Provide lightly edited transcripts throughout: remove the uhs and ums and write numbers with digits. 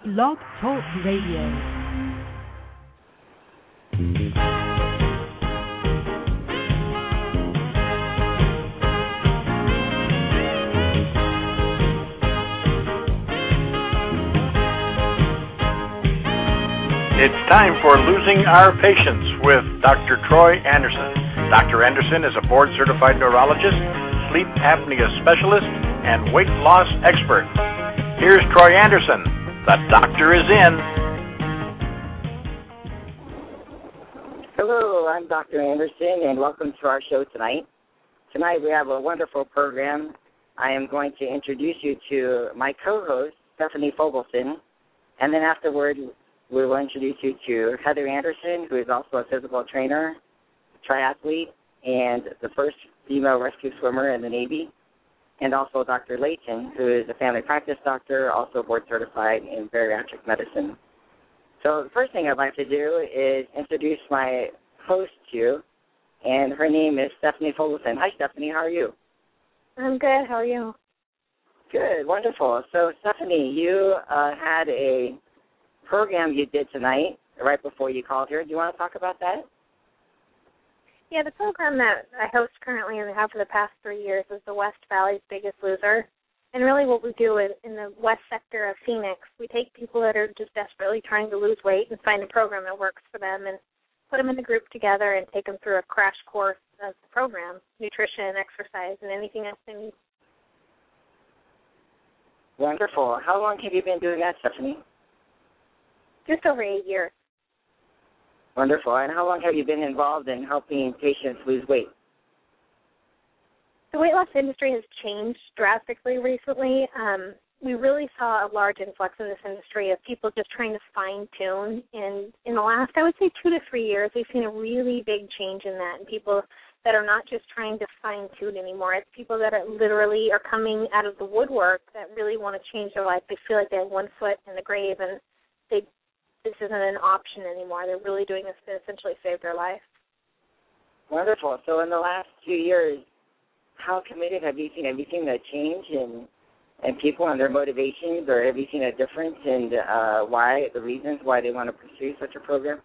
Blog Talk Radio. It's time for Losing Our Patience with Dr. Troy Anderson. Dr. Anderson is a board-certified neurologist, sleep apnea specialist, and weight loss expert. Here's Troy Anderson. The doctor is in. Hello, I'm Dr. Anderson, and welcome to our show tonight. Tonight we have a wonderful program. I am going to introduce you to my co-host, Stephanie Fogelson, and then afterward we will introduce you to Heather Anderson, who is also a physical trainer, triathlete, and the first female rescue swimmer in the Navy, and also Dr. Layton, who is a family practice doctor, also board certified in bariatric medicine. So the first thing I'd like to do is introduce my host to you, and her name is Stephanie Fogelson. Hi, Stephanie. How are you? I'm good. How are you? Good. Wonderful. So, Stephanie, you had a program you did tonight right before you called here. Do you want to talk about that? Yeah, the program that I host currently and have for the past 3 years is the West Valley's Biggest Loser. And really what we do is in the west sector of Phoenix, we take people that are just desperately trying to lose weight and find a program that works for them and put them in a group together and take them through a crash course of the program, nutrition, exercise, and anything else they need. Wonderful. How long have you been doing that, Stephanie? Just over 8 years. Wonderful. And how long have you been involved in helping patients lose weight? The weight loss industry has changed drastically recently. We really saw a large influx in this industry of people just trying to fine-tune. And in the last, I would say, 2 to 3 years, we've seen a really big change in that. And people that are not just trying to fine-tune anymore. It's people that are literally are coming out of the woodwork that really want to change their life. They feel like they have one foot in the grave and this isn't an option anymore. They're really doing this to essentially save their life. Wonderful. So in the last 2 years, how committed have you seen? Have you seen a change in people and their motivations, or have you seen a difference in the reasons why they want to pursue such a program?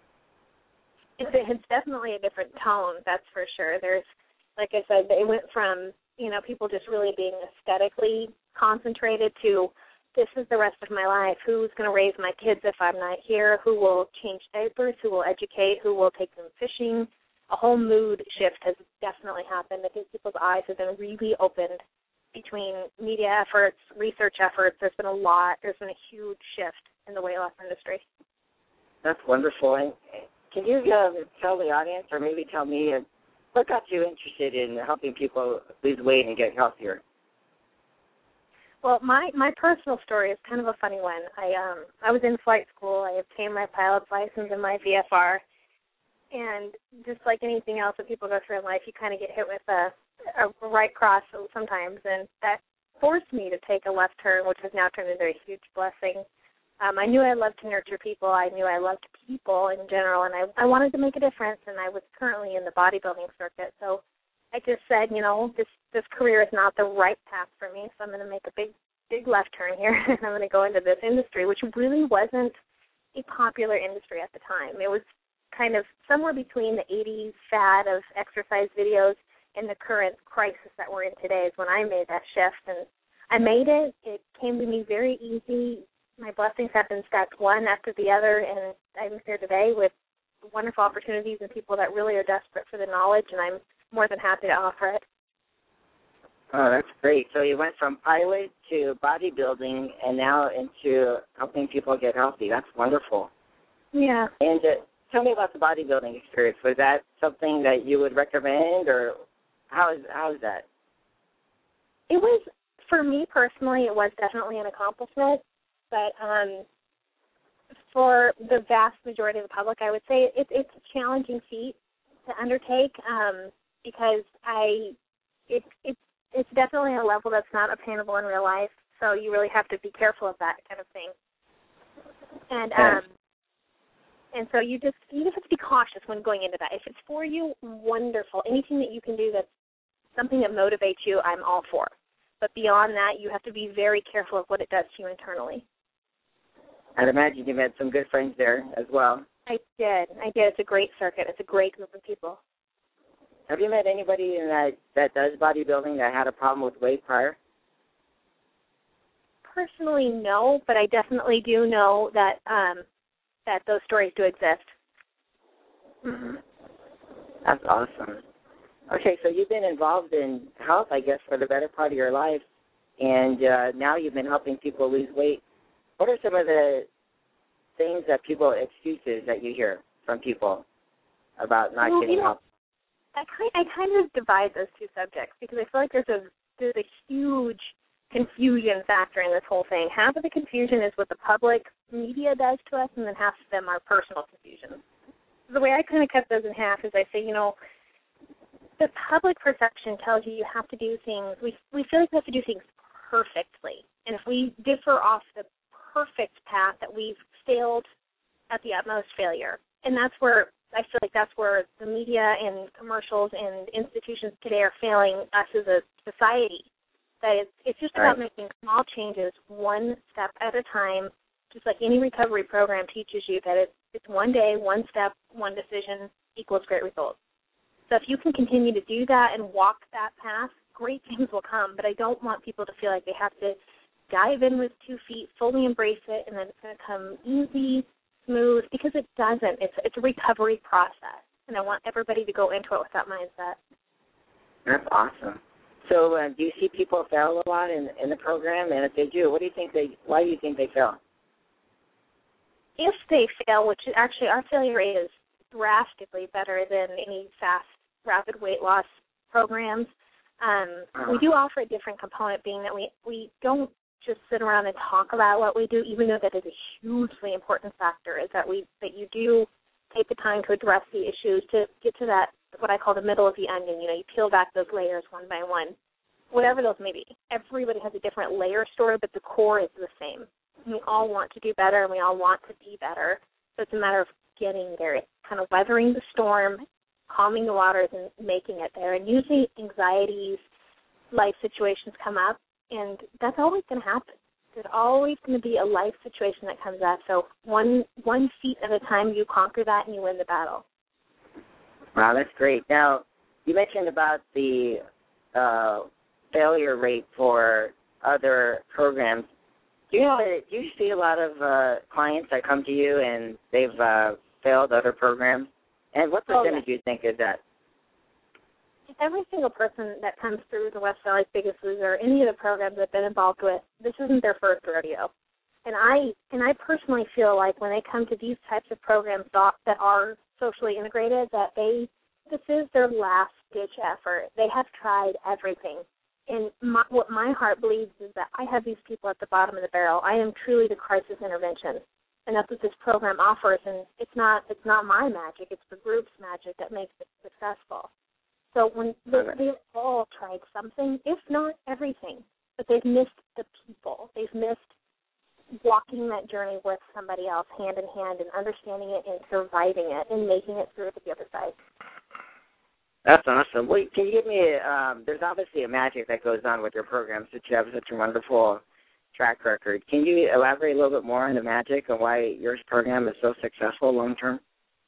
It's definitely a different tone, that's for sure. There's, like I said, it went from, people just really being aesthetically concentrated to this is the rest of my life. Who's going to raise my kids if I'm not here? Who will change diapers? Who will educate? Who will take them fishing? A whole mood shift has definitely happened. I think people's eyes have been really opened between media efforts, research efforts. There's been a huge shift in the weight loss industry. That's wonderful. And can you tell the audience, or maybe tell me, what got you interested in helping people lose weight and get healthier? Well, my personal story is kind of a funny one. I was in flight school. I obtained my pilot's license and my VFR. And just like anything else that people go through in life, you kind of get hit with a right cross sometimes. And that forced me to take a left turn, which has now turned into a huge blessing. I knew I loved to nurture people. I knew I loved people in general. And I wanted to make a difference. And I was currently in the bodybuilding circuit. So I just said, this career is not the right path for me, so I'm going to make a big left turn here, and I'm going to go into this industry, which really wasn't a popular industry at the time. It was kind of somewhere between the 80s fad of exercise videos and the current crisis that we're in today is when I made that shift, and I made it. It came to me very easy. My blessings have been stacked one after the other, and I'm here today with wonderful opportunities and people that really are desperate for the knowledge, and I'm more than happy to offer it. Oh, that's great. So you went from pilot to bodybuilding and now into helping people get healthy. That's wonderful. Yeah. And tell me about the bodybuilding experience. Was that something that you would recommend, or how is that? It was, for me personally, it was definitely an accomplishment. But for the vast majority of the public, I would say it's a challenging feat to undertake. Because it's definitely a level that's not obtainable in real life, so you really have to be careful of that kind of thing. And so you just have to be cautious when going into that. If it's for you, wonderful. Anything that you can do that's something that motivates you, I'm all for. But beyond that, you have to be very careful of what it does to you internally. I'd imagine you met some good friends there as well. I did. It's a great circuit. It's a great group of people. Have you met anybody in that does bodybuilding that had a problem with weight prior? Personally, no, but I definitely do know that that those stories do exist. Mm-hmm. That's awesome. Okay, so you've been involved in health, I guess, for the better part of your life, and now you've been helping people lose weight. What are some of the things that excuses that you hear from people about not getting help? I kind of divide those two subjects because I feel like there's a huge confusion factor in this whole thing. Half of the confusion is what the public media does to us, and then half of them are personal confusion. The way I kind of cut those in half is I say, the public perception tells you have to do things. We feel like we have to do things perfectly, and if we differ off the perfect path, that we've failed at the utmost failure. And that's where I feel like that's where the media and commercials and institutions today are failing us as a society. That it's just about making small changes one step at a time, just like any recovery program teaches you that it's one day, one step, one decision equals great results. So if you can continue to do that and walk that path, great things will come. But I don't want people to feel like they have to dive in with 2 feet, fully embrace it, and then it's going to come easy, smooth, because it doesn't. It's a recovery process, and I want everybody to go into it with that mindset. That's awesome. So do you see people fail a lot in the program? And if they do, why do you think they fail? If they fail, which actually our failure rate is drastically better than any fast, rapid weight loss programs, we do offer a different component, being that we don't just sit around and talk about what we do, even though that is a hugely important factor, is that you do take the time to address the issues, to get to that, what I call the middle of the onion. You peel back those layers one by one, whatever those may be. Everybody has a different layer story, but the core is the same. We all want to do better, and we all want to be better. So it's a matter of getting there. It's kind of weathering the storm, calming the waters, and making it there. And usually anxieties, life situations come up, and that's always going to happen. There's always going to be a life situation that comes up. So one feat at a time, you conquer that and you win the battle. Wow, that's great. Now, you mentioned about the failure rate for other programs. Do you see a lot of clients that come to you and they've failed other programs? And what percentage do you think is that? Every single person that comes through the West Valley's Biggest Loser, any of the programs I've been involved with, this isn't their first rodeo. And I personally feel like when they come to these types of programs that are socially integrated, that this is their last-ditch effort. They have tried everything. And what my heart believes is that I have these people at the bottom of the barrel. I am truly the crisis intervention. And that's what this program offers. And it's not my magic. It's the group's magic that makes it successful. So when they've all tried something, if not everything, but they've missed the people. They've missed walking that journey with somebody else hand in hand and understanding it and surviving it and making it through to the other side. That's awesome. Well, can you give me there's obviously a magic that goes on with your program since you have such a wonderful track record. Can you elaborate a little bit more on the magic and why your program is so successful long term?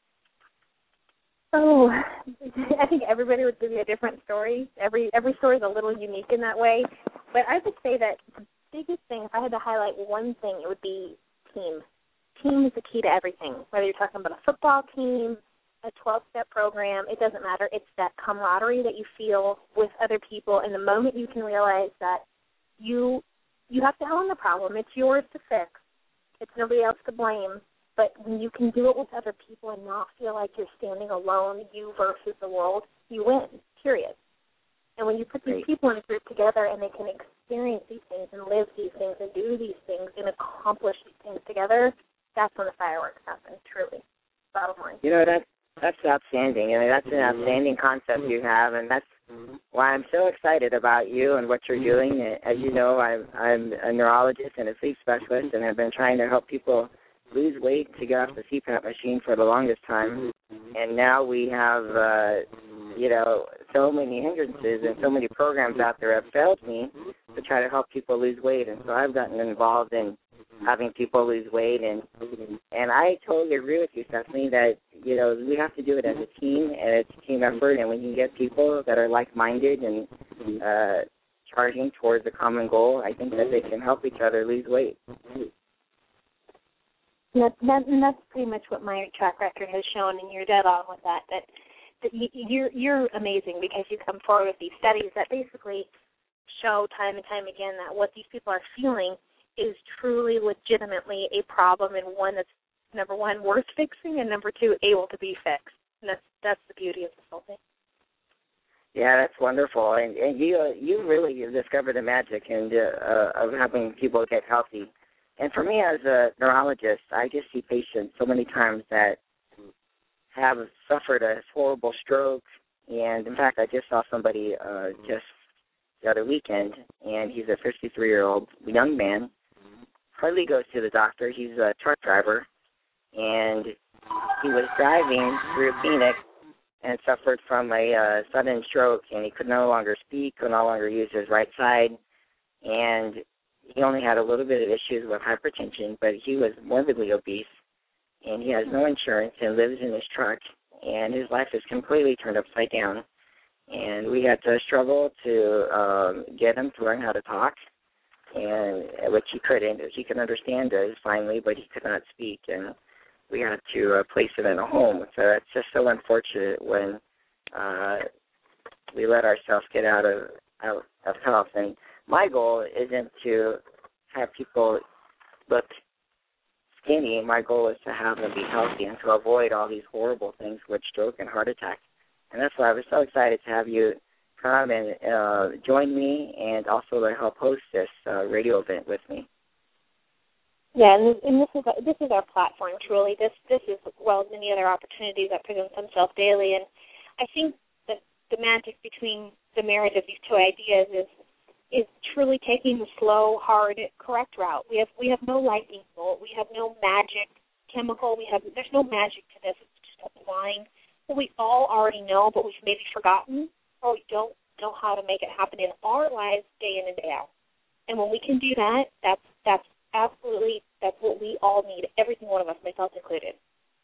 Oh, I think everybody would give you a different story. Every story is a little unique in that way. But I would say that the biggest thing, if I had to highlight one thing, it would be team. Team is the key to everything. Whether you're talking about a football team, a 12-step program, it doesn't matter. It's that camaraderie that you feel with other people. And the moment you can realize that you have to own the problem. It's yours to fix. It's nobody else to blame. But when you can do it with other people and not feel like you're standing alone, you versus the world, you win, period. And when you put these people in a group together and they can experience these things and live these things and do these things and accomplish these things together, that's when the fireworks happen, truly. Bottom line. That's outstanding. That's an outstanding concept you have, and that's why I'm so excited about you and what you're doing. As you know, I'm a neurologist and a sleep specialist, and I've been trying to help people lose weight to get off the CPAP machine for the longest time. And now we have, so many hindrances and so many programs out there have failed me to try to help people lose weight. And so I've gotten involved in having people lose weight, and I totally agree with you, Stephanie, that we have to do it as a team, and it's a team effort, and when you get people that are like-minded and charging towards a common goal, I think that they can help each other lose weight. And that's pretty much what my track record has shown, and you're dead on with that. That you're amazing because you come forward with these studies that basically show time and time again that what these people are feeling is truly, legitimately a problem, and one that's, number one, worth fixing, and number two, able to be fixed. And that's the beauty of this whole thing. Yeah, that's wonderful, and you really discovered the magic of having people get healthy. And for me, as a neurologist, I just see patients so many times that have suffered a horrible stroke. And in fact, I just saw somebody just the other weekend, and he's a 53-year-old young man. Hardly goes to the doctor. He's a truck driver, and he was driving through Phoenix and suffered from a sudden stroke, and he could no longer speak, could no longer use his right side, and he only had a little bit of issues with hypertension, but he was morbidly obese, and he has no insurance and lives in his truck, and his life is completely turned upside down. And we had to struggle to get him to learn how to talk, and which he couldn't. He could understand us finally, but he could not speak, and we had to place him in a home. So it's just so unfortunate when we let ourselves get out of health. And my goal isn't to have people look skinny. My goal is to have them be healthy and to avoid all these horrible things with stroke and heart attack. And that's why I was so excited to have you come and join me, and also to help host this radio event with me. Yeah, and this is our platform. Truly, this is, well as many other opportunities that present themselves daily. And I think that the magic between the marriage of these two ideas is truly taking the slow, hard, correct route. We have no lightning bolt. We have no magic chemical. There's no magic to this. It's just applying what we all already know, but we've maybe forgotten, or we don't know how to make it happen in our lives day in and day out. And when we can do that, that's absolutely, that's what we all need, every single one of us, myself included.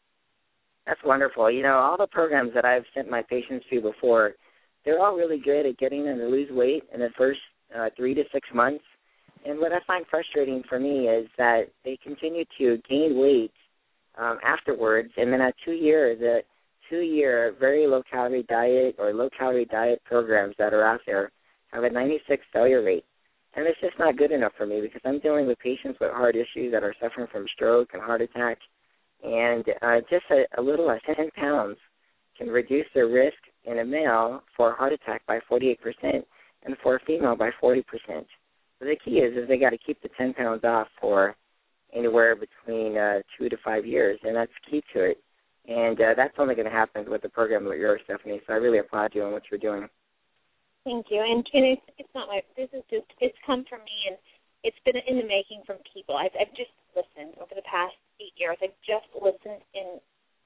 That's wonderful. All the programs that I've sent my patients to before, they're all really good at getting them to lose weight in the first 3 to 6 months. And what I find frustrating for me is that they continue to gain weight afterwards, and then at 2 years, the 2-year very low-calorie diet or low-calorie diet programs that are out there have a 96 failure rate. And it's just not good enough for me because I'm dealing with patients with heart issues that are suffering from stroke and heart attack. And just a little as 10 pounds can reduce their risk in a male for a heart attack by 48% and for a female by 40%. So the key is they got to keep the 10 pounds off for anywhere between 2 to 5 years, and that's key to it. And that's only going to happen with the program with yours, Stephanie. So I really applaud you on what you're doing. Thank you. And it's not this is just, it's come from me, and it's been in the making from people. I've just listened over the past 8 years. I've just listened and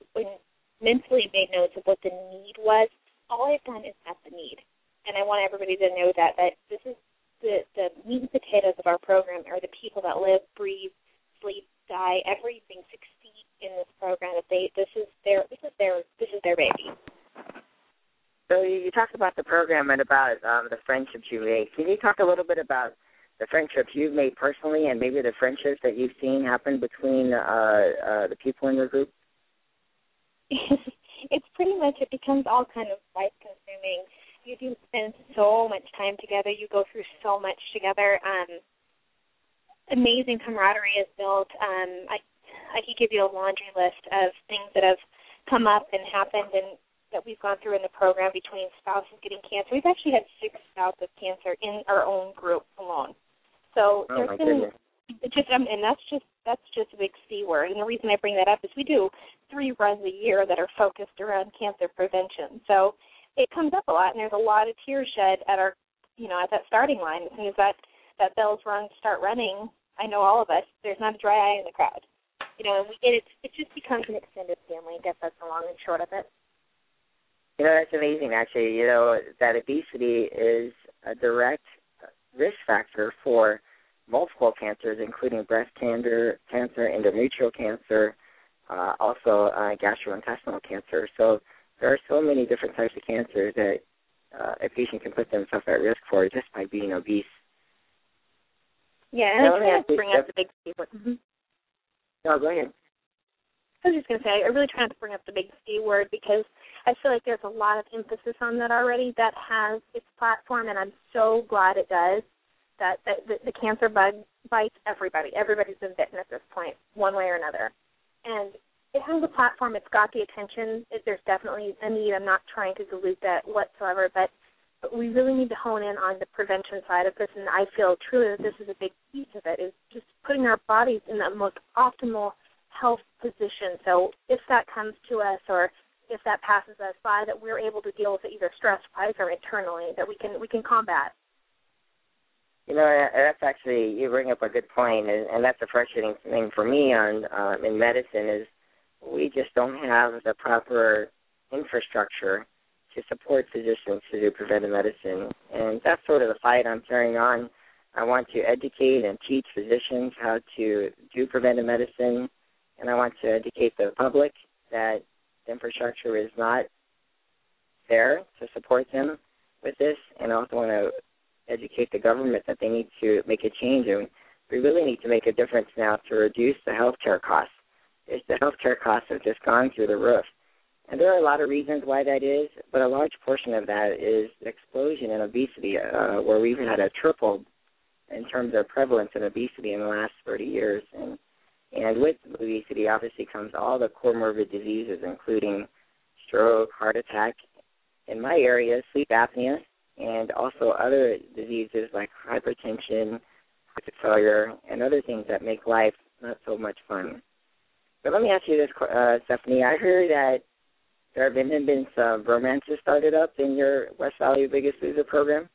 mentally made notes of what the need was. All I've done is met the need. And I want everybody to know that this is the meat and potatoes of our program are the people that live, breathe, sleep, die, everything succeed in this program. That this is their baby. So you talked about the program and about the friendships you made. Can you talk a little bit about the friendships you've made personally and maybe the friendships that you've seen happen between the people in your group? It's pretty much, it becomes all kind of life-consuming. You do spend so much time together. You go through so much together. Amazing camaraderie is built. I could give you a laundry list of things that have come up and happened and that we've gone through in the program between spouses getting cancer. We've actually had 6 bouts of cancer in our own group alone. So there's been just, and that's just a big C word. And the reason I bring that up is we do 3 runs a year that are focused around cancer prevention. So it comes up a lot, and there's a lot of tears shed at our, at that starting line. As soon as that bell's rung, start running, I know all of us, there's not a dry eye in the crowd. And it just becomes an extended family. I guess that's the long and short of it. That's amazing, actually. That obesity is a direct risk factor for multiple cancers, including breast cancer, endometrial cancer, also gastrointestinal cancer. So there are so many different types of cancers that a patient can put themselves at risk for just by being obese. Yeah, and I try not to bring up the big C word. No, go ahead. I was just going to say, I really try not to bring up the big C word because I feel like there's a lot of emphasis on that already that has its platform, and I'm so glad it does, that the cancer bug bites everybody. Everybody's been bitten at this point, one way or another. And it has a platform. It's got the attention. There's definitely a need. I'm not trying to dilute that whatsoever, but we really need to hone in on the prevention side of this, and I feel truly that this is a big piece of it, is just putting our bodies in the most optimal health position. So if that comes to us or if that passes us by, that we're able to deal with it either stress-wise or internally, that we can combat. You know, that's actually, you bring up a good point, and that's a frustrating thing for me in medicine is we just don't have the proper infrastructure to support physicians to do preventive medicine. And that's sort of the fight I'm carrying on. I want to educate and teach physicians how to do preventive medicine, and I want to educate the public that the infrastructure is not there to support them with this, and I also want to educate the government that they need to make a change, and we really need to make a difference now to reduce the healthcare costs. The healthcare costs have just gone through the roof. And there are a lot of reasons why that is, but a large portion of that is the explosion in obesity, where we've had a triple in terms of prevalence in obesity in the last 30 years. And with obesity, obviously, comes all the comorbid diseases, including stroke, heart attack, in my area, sleep apnea, and also other diseases like hypertension, heart failure, and other things that make life not so much fun. But let me ask you this, Stephanie. I heard that there have been some romances started up in your West Valley Biggest Loser program?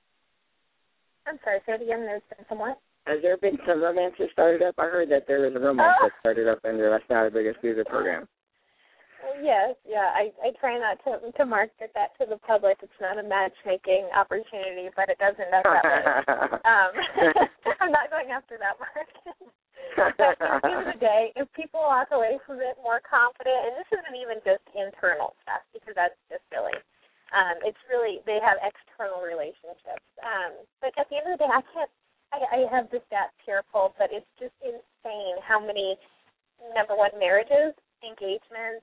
I'm sorry, say it again. There's been some what? Has there been some romances started up? I heard that there was a romance that started up in the West Valley Biggest Loser program. Yes, yeah. I try not to market that to the public. It's not a matchmaking opportunity, but it does end up that way. I'm not going after that market. But at the end of the day, if people walk away from it more confident, and this isn't even just internal stuff because that's just silly. It's really, they have external relationships. But at the end of the day, I have the stats here pulled, but it's just insane how many, number one, marriages, engagements,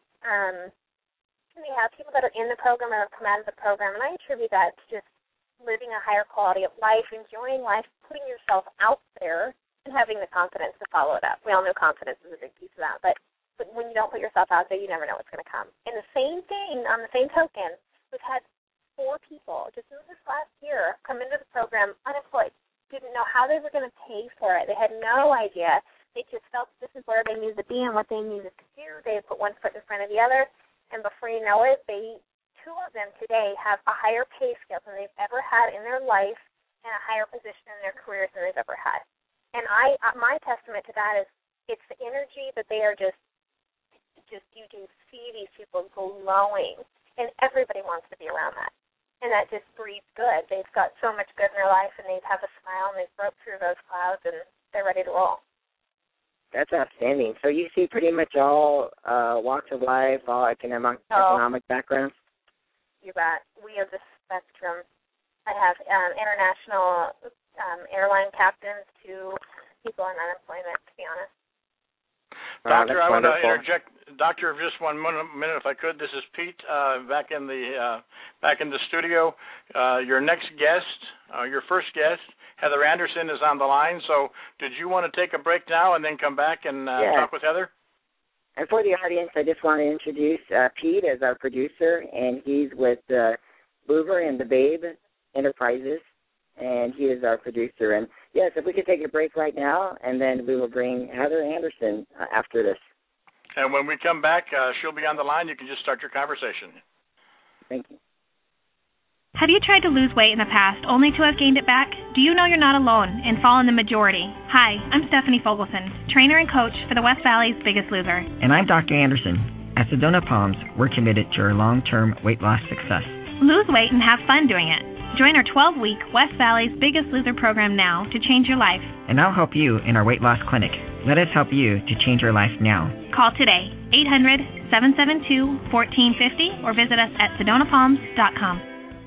we have people that are in the program or have come out of the program, and I attribute that to just living a higher quality of life, enjoying life, putting yourself out there, and having the confidence to follow it up. We all know confidence is a big piece of that, but when you don't put yourself out there, you never know what's going to come. And the same thing, on the same token, we've had 4 people just in this last year come into the program unemployed, didn't know how they were going to pay for it. They had no idea. They just felt this is where they needed to be and what they needed to do. They put one foot in front of the other, and before you know it, 2 of them today have a higher pay scale than they've ever had in their life and a higher position in their careers than they've ever had. And my testament to that is it's the energy that they are just you can see these people glowing, and everybody wants to be around that. And that just breeds good. They've got so much good in their life, and they have a smile, and they've broke through those clouds, and they're ready to roll. That's outstanding. So you see pretty much all walks of life, all economic backgrounds? You bet. We have the spectrum. I have international airline captains to people in unemployment, to be honest. Doctor, I want to interject. Doctor, just 1 minute, if I could. This is Pete back in the studio. Your next guest, your first guest, Heather Anderson, is on the line. So, did you want to take a break now and then come back and talk with Heather? And for the audience, I just want to introduce Pete as our producer, and he's with Boober and the Babe Enterprises, and he is our producer. And yes, if we could take a break right now, and then we will bring Heather Anderson after this. And when we come back, she'll be on the line. You can just start your conversation. Thank you. Have you tried to lose weight in the past only to have gained it back? Do you know you're not alone and fall in the majority? Hi, I'm Stephanie Fogelson, trainer and coach for the West Valley's Biggest Loser. And I'm Dr. Anderson. At Sedona Palms, we're committed to your long-term weight loss success. Lose weight and have fun doing it. Join our 12-week West Valley's Biggest Loser program now to change your life. And I'll help you in our weight loss clinic. Let us help you to change your life now. Call today, 800-772-1450, or visit us at SedonaPalms.com.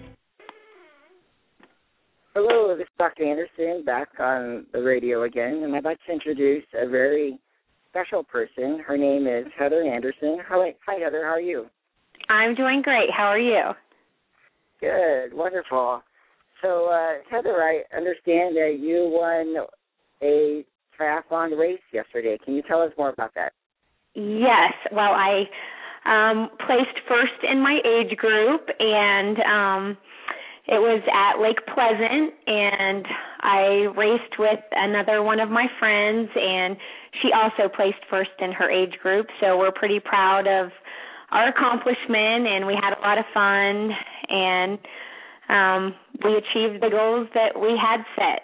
Hello, this is Dr. Anderson back on the radio again, and I'd like to introduce a very special person. Her name is Heather Anderson. Hi, Heather. How are you? I'm doing great. How are you? Good. Wonderful. So, Heather, I understand that you won a triathlon race yesterday. Can you tell us more about that? Yes. Well, I placed first in my age group, and it was at Lake Pleasant, and I raced with another one of my friends, and she also placed first in her age group. So we're pretty proud of our accomplishment, and we had a lot of fun, and we achieved the goals that we had set.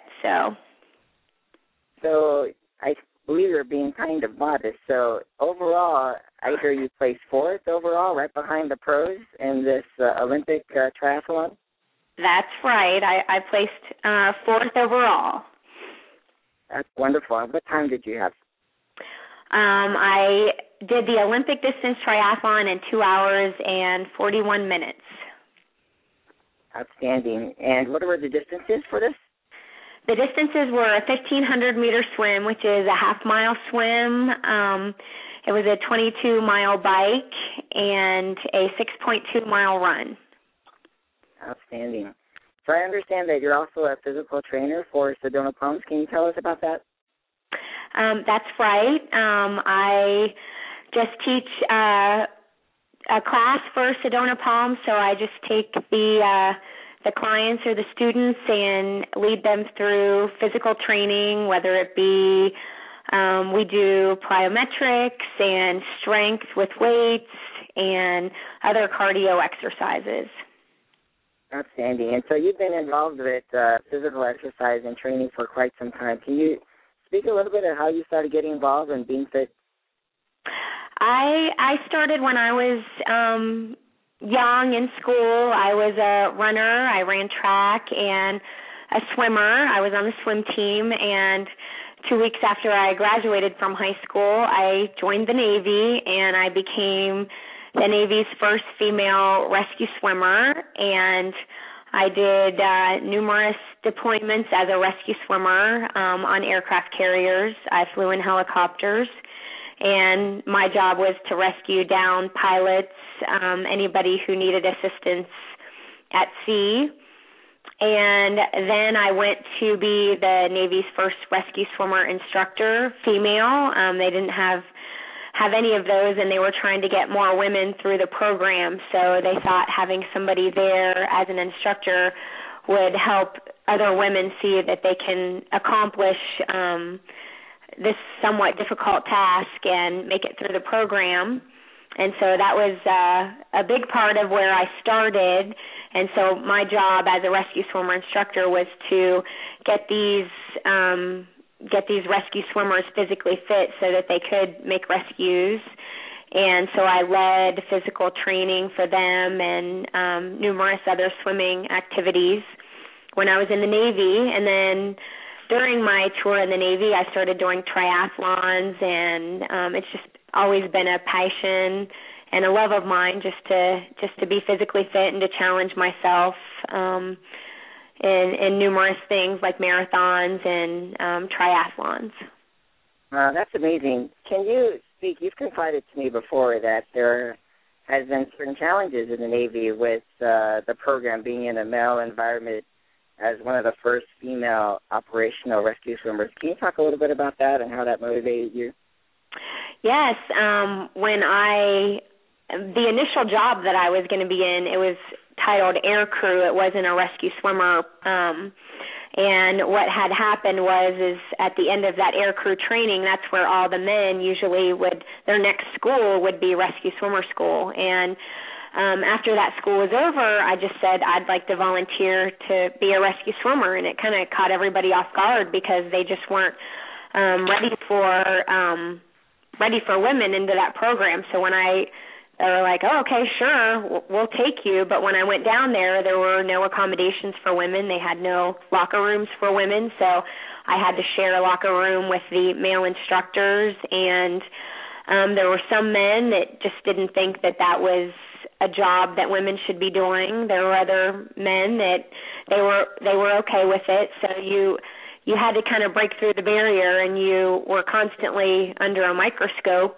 So I believe you're being kind of modest. So overall, I hear you placed fourth overall, right behind the pros in this Olympic triathlon? That's right. I placed fourth overall. That's wonderful. And what time did you have? I did the Olympic distance triathlon in 2 hours and 41 minutes. Outstanding. And what were the distances for this? The distances were a 1,500-meter swim, which is a half-mile swim. It was a 22-mile bike and a 6.2-mile run. Outstanding. So I understand that you're also a physical trainer for Sedona Palms. Can you tell us about that? That's right. I just teach a class for Sedona Palms, so I just take the clients or the students and lead them through physical training, whether it be we do plyometrics and strength with weights and other cardio exercises. Outstanding. And so you've been involved with physical exercise and training for quite some time. Can you speak a little bit of how you started getting involved in being fit? I started when I was young in school. I was a runner. I ran track and a swimmer. I was on the swim team, and 2 weeks after I graduated from high school, I joined the Navy, and I became the Navy's first female rescue swimmer, and I did numerous deployments as a rescue swimmer on aircraft carriers. I flew in helicopters, and my job was to rescue downed pilots, anybody who needed assistance at sea. And then I went to be the Navy's first rescue swimmer instructor, female. They didn't have any of those, and they were trying to get more women through the program, so they thought having somebody there as an instructor would help other women see that they can accomplish this somewhat difficult task and make it through the program. And so that was a big part of where I started. And so my job as a rescue swimmer instructor was to get these rescue swimmers physically fit so that they could make rescues. And so I led physical training for them and numerous other swimming activities when I was in the Navy. And then during my tour in the Navy, I started doing triathlons, and it's just always been a passion and a love of mine just to be physically fit and to challenge myself in numerous things like marathons and triathlons. That's amazing. Can you speak? You've confided to me before that there has been certain challenges in the Navy with the program being in a male environment as one of the first female operational rescue swimmers. Can you talk a little bit about that and how that motivated you? Yes. When the initial job that I was going to be in, it was titled air crew. It wasn't a rescue swimmer. And what had happened is at the end of that air crew training, that's where all the men usually their next school would be rescue swimmer school. And after that school was over, I just said I'd like to volunteer to be a rescue swimmer, and it kind of caught everybody off guard because they just weren't ready for women into that program. So when I they were like, oh, okay, sure, we'll take you. But when I went down there were no accommodations for women. They had no locker rooms for women, so I had to share a locker room with the male instructors, and there were some men that just didn't think that was a job that women should be doing. There were other men that they were okay with it. So you had to kind of break through the barrier, and you were constantly under a microscope.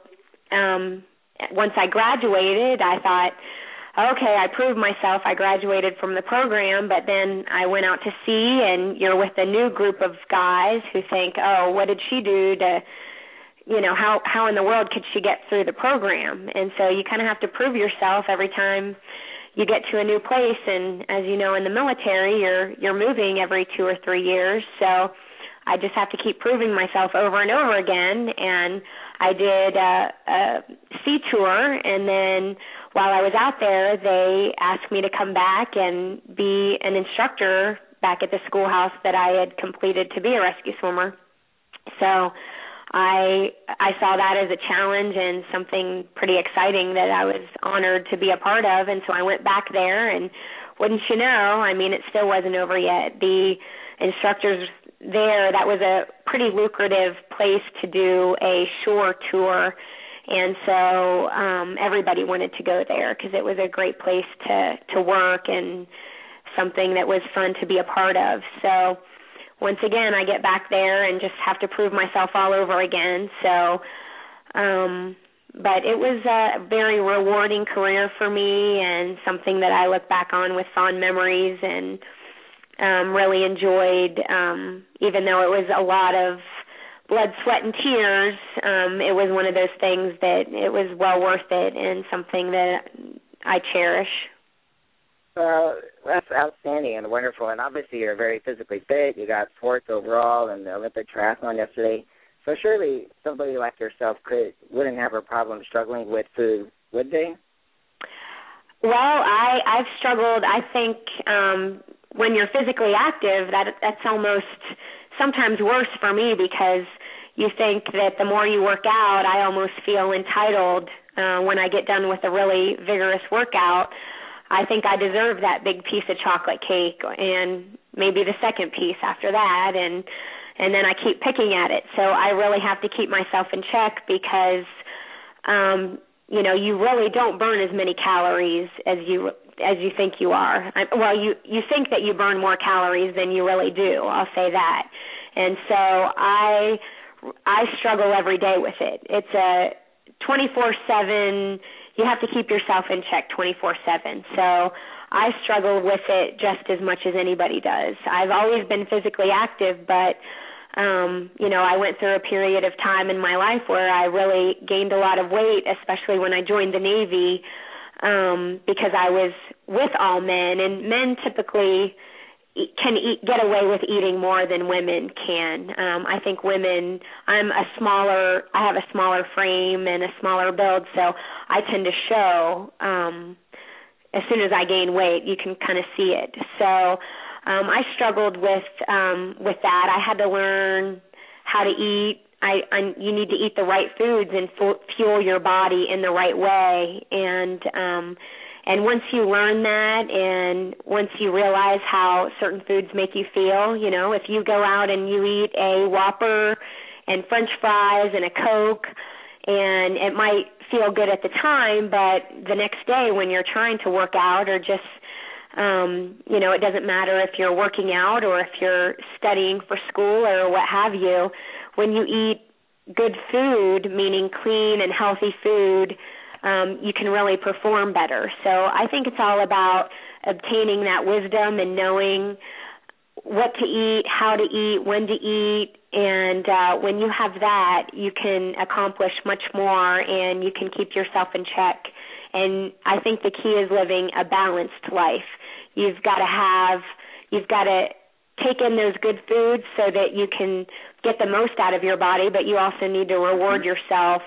Once I graduated, I thought, okay, I proved myself. I graduated from the program, but then I went out to sea, and you're with a new group of guys who think, oh, what did she do to, how in the world could she get through the program? And so you kind of have to prove yourself every time you get to a new place. And as you know, in the military, you're moving every 2 or 3 years, so I just have to keep proving myself over and over again. And I did a sea tour, and then while I was out there, they asked me to come back and be an instructor back at the schoolhouse that I had completed to be a rescue swimmer. So I saw that as a challenge and something pretty exciting that I was honored to be a part of, and so I went back there, and wouldn't you know, it still wasn't over yet. The instructors there, that was a pretty lucrative place to do a shore tour, and so everybody wanted to go there because it was a great place to work and something that was fun to be a part of. So once again, I get back there and just have to prove myself all over again. So, but it was a very rewarding career for me and something that I look back on with fond memories and really enjoyed, even though it was a lot of blood, sweat, and tears. It was one of those things that it was well worth it and something that I cherish. Well, that's outstanding and wonderful. And obviously you're very physically fit. You got fourth overall in the Olympic triathlon yesterday. So surely somebody like yourself wouldn't have a problem struggling with food, would they? Well, I've struggled, I think, when you're physically active, that's almost sometimes worse for me because you think that the more you work out, I almost feel entitled when I get done with a really vigorous workout. I think I deserve that big piece of chocolate cake and maybe the second piece after that, and then I keep picking at it. So I really have to keep myself in check because, you really don't burn as many calories as you think you are. You think that you burn more calories than you really do. I'll say that. And so I struggle every day with it. It's a 24/7. You have to keep yourself in check 24/7. So I struggle with it just as much as anybody does. I've always been physically active, but I went through a period of time in my life where I really gained a lot of weight, especially when I joined the Navy, because I was with all men, and men typically can get away with eating more than women can. I think women, I have a smaller frame and a smaller build, so I tend to show as soon as I gain weight, you can kind of see it. So I struggled with that. I had to learn how to eat. You need to eat the right foods and fuel your body in the right way. And once you learn that and once you realize how certain foods make you feel, if you go out and you eat a Whopper and French fries and a Coke, and it might feel good at the time, but the next day when you're trying to work out or just it doesn't matter if you're working out or if you're studying for school or what have you, when you eat good food, meaning clean and healthy food, you can really perform better. So I think it's all about obtaining that wisdom and knowing what to eat, how to eat, when to eat, and when you have that, you can accomplish much more and you can keep yourself in check. And I think the key is living a balanced life. You've got to take in those good foods so that you can get the most out of your body, but you also need to reward yourself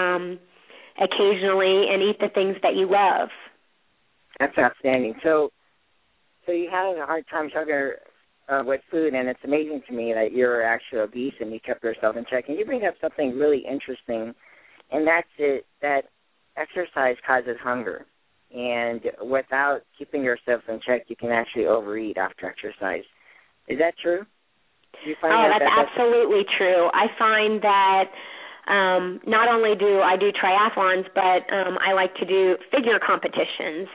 occasionally and eat the things that you love. That's outstanding. So you had a hard time struggling with food, and it's amazing to me that you're actually obese and you kept yourself in check. And you bring up something really interesting, and that's it, that exercise causes hunger, and without keeping yourself in check, you can actually overeat after exercise. Is that true? Do you find that's absolutely true. I find that not only do I do triathlons, but I like to do figure competitions.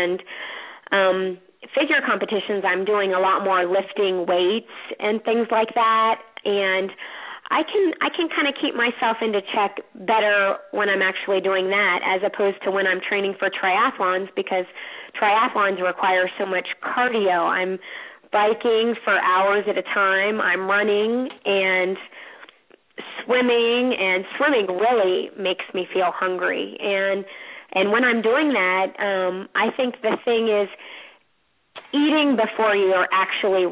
And figure competitions, I'm doing a lot more lifting weights and things like that. And I can kind of keep myself into check better when I'm actually doing that, as opposed to when I'm training for triathlons, because triathlons require so much cardio. I'm biking for hours at a time. I'm running and swimming, and swimming really makes me feel hungry. And when I'm doing that, I think the thing is eating before you are actually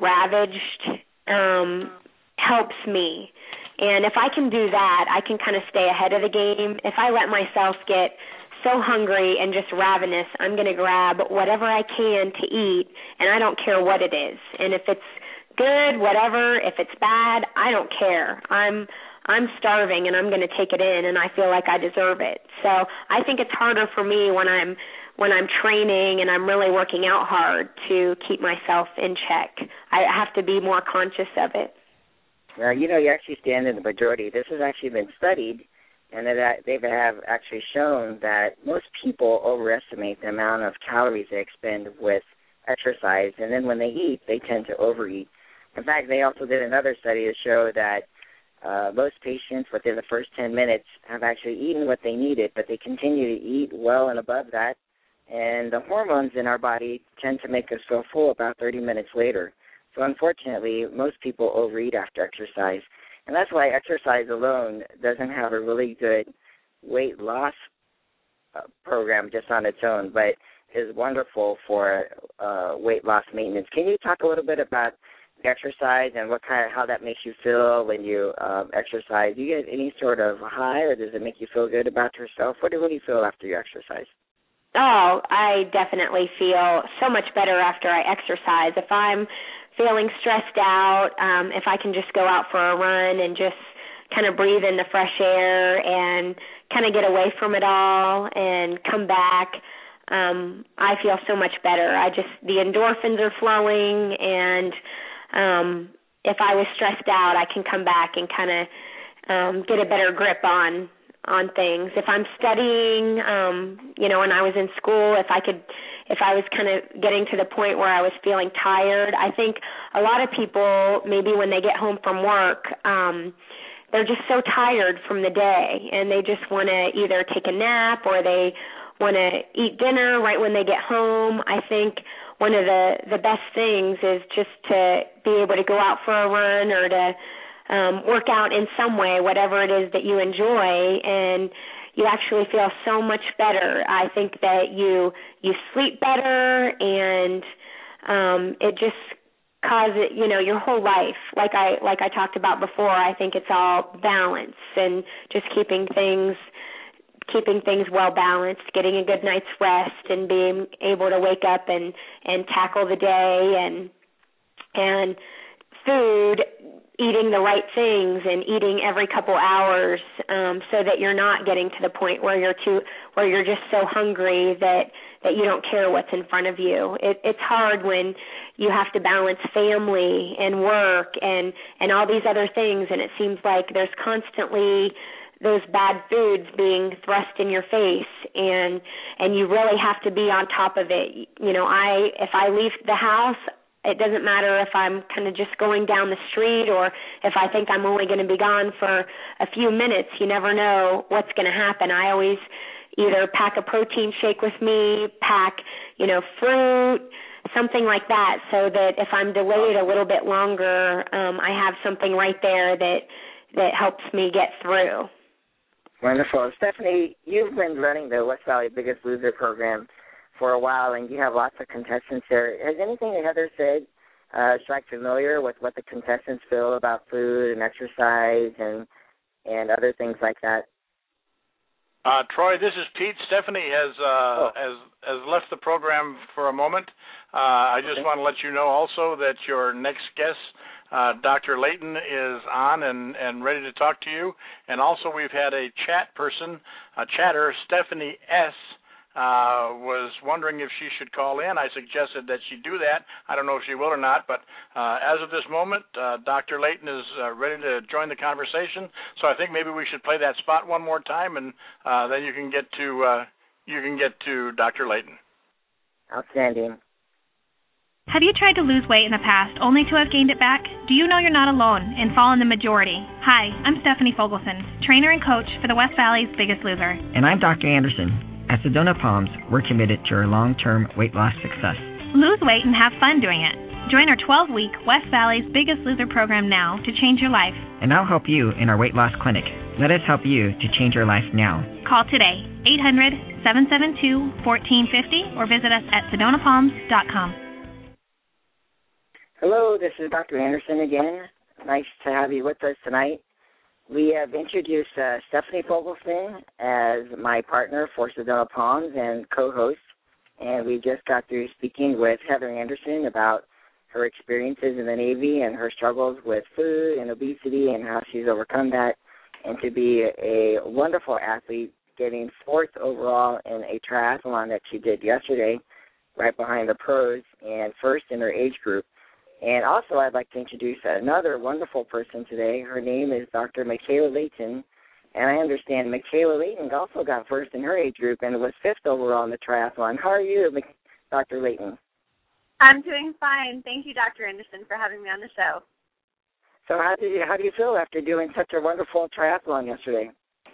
ravaged helps me. And if I can do that, I can kind of stay ahead of the game. If I let myself get so hungry and just ravenous, I'm going to grab whatever I can to eat, and I don't care what it is. And if it's good, whatever. If it's bad, I don't care. I'm starving, and I'm going to take it in, and I feel like I deserve it. So I think it's harder for me when I'm training and I'm really working out hard to keep myself in check. I have to be more conscious of it. Now, you actually stand in the majority. This has actually been studied, and they have actually shown that most people overestimate the amount of calories they expend with exercise, and then when they eat, they tend to overeat. In fact, they also did another study to show that most patients within the first 10 minutes have actually eaten what they needed, but they continue to eat well and above that, and the hormones in our body tend to make us feel full about 30 minutes later. So unfortunately, most people overeat after exercise, and that's why exercise alone doesn't have a really good weight loss program just on its own, but is wonderful for weight loss maintenance. Can you talk a little bit about exercise and how that makes you feel when you exercise? Do you get any sort of high, or does it make you feel good about yourself? What do you feel after you exercise? Oh, I definitely feel so much better after I exercise. If I'm feeling stressed out, if I can just go out for a run and just kind of breathe in the fresh air and kind of get away from it all and come back, I feel so much better. The endorphins are flowing, and if I was stressed out, I can come back and kind of get a better grip on things. If I'm studying, when I was in school, if I was kind of getting to the point where I was feeling tired, I think a lot of people, maybe when they get home from work, they're just so tired from the day, and they just want to either take a nap or they want to eat dinner right when they get home. I think one of the best things is just to be able to go out for a run or to work out in some way, whatever it is that you enjoy, and you actually feel so much better. I think that you sleep better, and it just causes your whole life. Like I talked about before, I think it's all balance and just keeping things well balanced, getting a good night's rest, and being able to wake up and tackle the day, and food, eating the right things and eating every couple hours, so that you're not getting to the point where you're just so hungry that you don't care what's in front of you. It's hard when you have to balance family and work and all these other things, and it seems like there's constantly those bad foods being thrust in your face, and you really have to be on top of it. If I leave the house, it doesn't matter if I'm kind of just going down the street or if I think I'm only going to be gone for a few minutes. You never know what's going to happen. I always either pack a protein shake with me, pack, fruit, something like that, so that if I'm delayed a little bit longer, I have something right there that helps me get through. Wonderful. Stephanie, you've been running the West Valley Biggest Loser program for a while, and you have lots of contestants there. Has anything that Heather said struck familiar with what the contestants feel about food and exercise and other things like that? Troy, this is Pete. Stephanie has left the program for a moment. I just want to let you know also that your next guest Dr. Layton is on and ready to talk to you. And also we've had a chatter, Stephanie S., was wondering if she should call in. I suggested that she do that. I don't know if she will or not, but as of this moment, Dr. Layton is ready to join the conversation. So I think maybe we should play that spot one more time, and then you can get to Dr. Layton. Outstanding. Have you tried to lose weight in the past only to have gained it back? Do you know you're not alone and fall in the majority? Hi, I'm Stephanie Fogelson, trainer and coach for the West Valley's Biggest Loser. And I'm Dr. Anderson. At Sedona Palms, we're committed to your long-term weight loss success. Lose weight and have fun doing it. Join our 12-week West Valley's Biggest Loser program now to change your life. And I'll help you in our weight loss clinic. Let us help you to change your life now. Call today, 800-772-1450, or visit us at sedonapalms.com. Hello, this is Dr. Anderson again. Nice to have you with us tonight. We have introduced Stephanie Fogelson as my partner for Sedona Palms and co-host, and we just got through speaking with Heather Anderson about her experiences in the Navy and her struggles with food and obesity and how she's overcome that, and to be a wonderful athlete, getting 4th overall in a triathlon that she did yesterday, right behind the pros, and 1st in her age group. And also I'd like to introduce another wonderful person today. Her name is Dr. Michaela Layton, and I understand Michaela Layton also got 1st in her age group and was 5th overall in the triathlon. How are you, Dr. Layton? I'm doing fine. Thank you, Dr. Anderson, for having me on the show. So how do you feel after doing such a wonderful triathlon yesterday?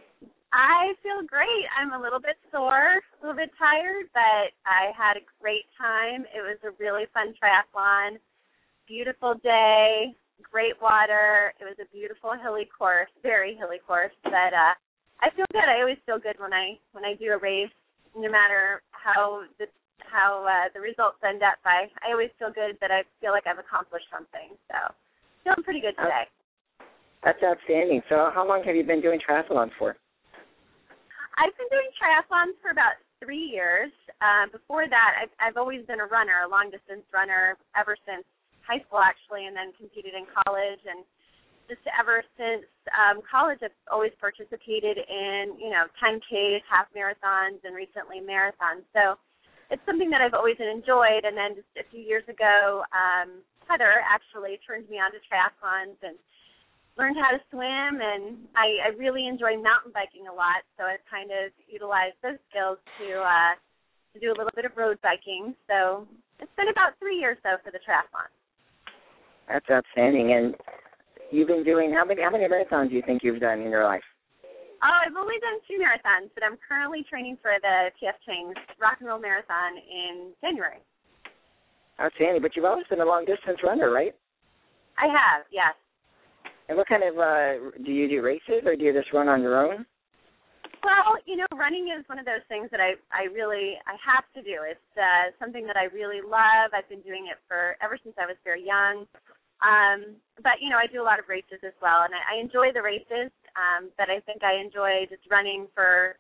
I feel great. I'm a little bit sore, a little bit tired, but I had a great time. It was a really fun triathlon. Beautiful day, great water. It was a beautiful hilly course, very hilly course. But I feel good. I always feel good when I do a race, no matter how the results end up. I always feel good that I feel like I've accomplished something. So feeling pretty good today. That's outstanding. So how long have you been doing triathlons for? I've been doing triathlons for about 3 years. Before that, I've always been a runner, a long-distance runner, ever since high school, actually, and then competed in college. And just ever since college, I've always participated in, 10Ks, half marathons, and recently marathons. So it's something that I've always enjoyed. And then just a few years ago, Heather actually turned me on to triathlons and learned how to swim, and I really enjoy mountain biking a lot, so I've kind of utilized those skills to do a little bit of road biking. So it's been about 3 years, though, for the triathlon. That's outstanding. And you've been doing, how many marathons do you think you've done in your life? Oh, I've only done 2 marathons, but I'm currently training for the TF Chang's Rock and Roll Marathon in January. Outstanding. But you've always been a long-distance runner, right? I have, yes. And what kind of, do you do races, or do you just run on your own? Well, running is one of those things that I have to do. It's something that I really love. I've been doing it ever since I was very young. But, I do a lot of races as well, and I enjoy the races, but I think I enjoy just running for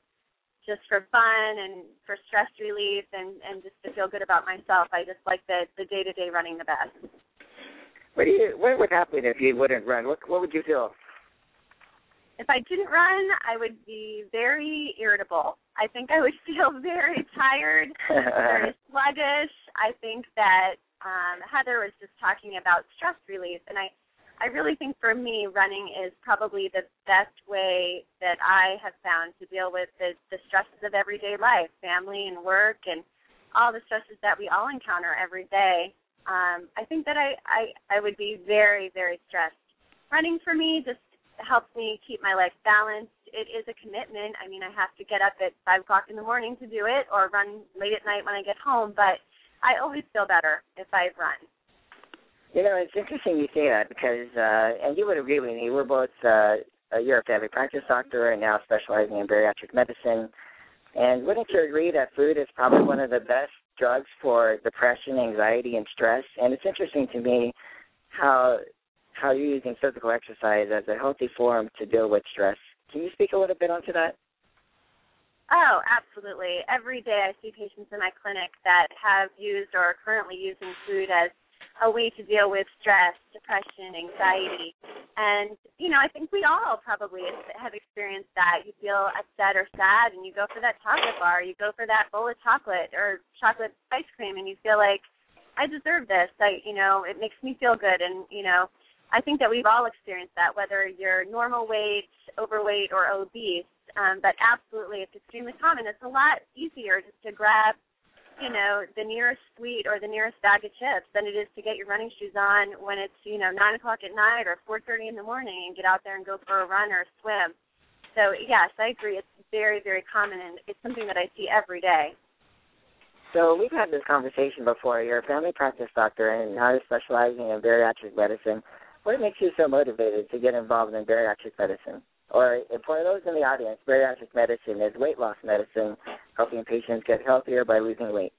fun and for stress relief and just to feel good about myself. I just like the day-to-day running the best. What would happen if you wouldn't run? What would you feel? If I didn't run, I would be very irritable. I think I would feel very tired, very sluggish. I think that Heather was just talking about stress relief, and I really think for me, running is probably the best way that I have found to deal with the stresses of everyday life, family and work, and all the stresses that we all encounter every day. I think that I would be very, very stressed. Running for me just helps me keep my life balanced. It is a commitment. I mean, I have to get up at 5 o'clock in the morning to do it, or run late at night when I get home, but I always feel better if I run. It's interesting you say that because, and you would agree with me, we're both, you're a family practice doctor and now specializing in bariatric medicine. And wouldn't you agree that food is probably one of the best drugs for depression, anxiety, and stress? And it's interesting to me how you're using physical exercise as a healthy form to deal with stress. Can you speak a little bit onto that? Oh, absolutely. Every day I see patients in my clinic that have used or are currently using food as a way to deal with stress, depression, anxiety. And, I think we all probably have experienced that. You feel upset or sad, and you go for that chocolate bar, you go for that bowl of chocolate or chocolate ice cream, and you feel like, I deserve this. It makes me feel good. And, I think that we've all experienced that, whether you're normal weight, overweight, or obese. But absolutely, it's extremely common. It's a lot easier just to grab the nearest sweet or the nearest bag of chips than it is to get your running shoes on when it's, 9 o'clock at night or 4:30 in the morning and get out there and go for a run or a swim. So, yes, I agree. It's very, very common, and it's something that I see every day. So we've had this conversation before. You're a family practice doctor and now you're specializing in bariatric medicine. What makes you so motivated to get involved in bariatric medicine? Or for those in the audience, bariatric medicine is weight loss medicine, helping patients get healthier by losing weight.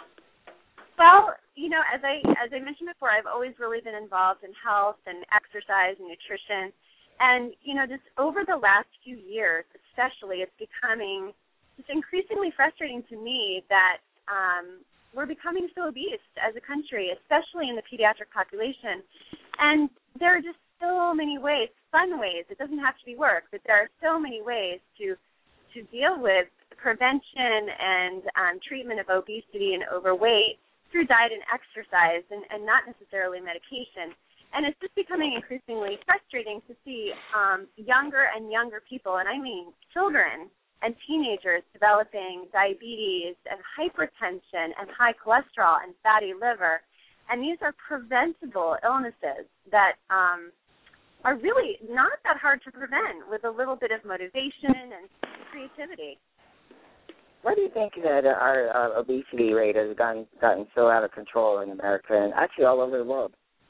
Well, as I mentioned before, I've always really been involved in health and exercise and nutrition. And, just over the last few years, especially, it's becoming just increasingly frustrating to me that we're becoming so obese as a country, especially in the pediatric population. And there are just so many ways, fun ways. It doesn't have to be work, but there are so many ways to deal with prevention and treatment of obesity and overweight through diet and exercise and not necessarily medication. And it's just becoming increasingly frustrating to see younger and younger people, and I mean children and teenagers, developing diabetes and hypertension and high cholesterol and fatty liver. And these are preventable illnesses that are really not that hard to prevent with a little bit of motivation and creativity. Why do you think that our obesity rate has gotten so out of control in America and actually all over the world?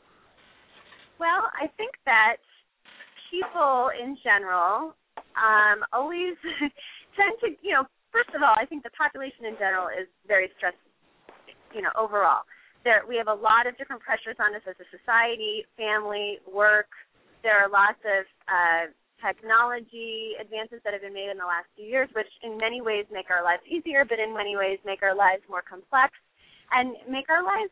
Well, I think that people in general always tend to, first of all, I think the population in general is very stressed, overall. We have a lot of different pressures on us as a society, family, work. There are lots of technology advances that have been made in the last few years, which in many ways make our lives easier, but in many ways make our lives more complex and make our lives,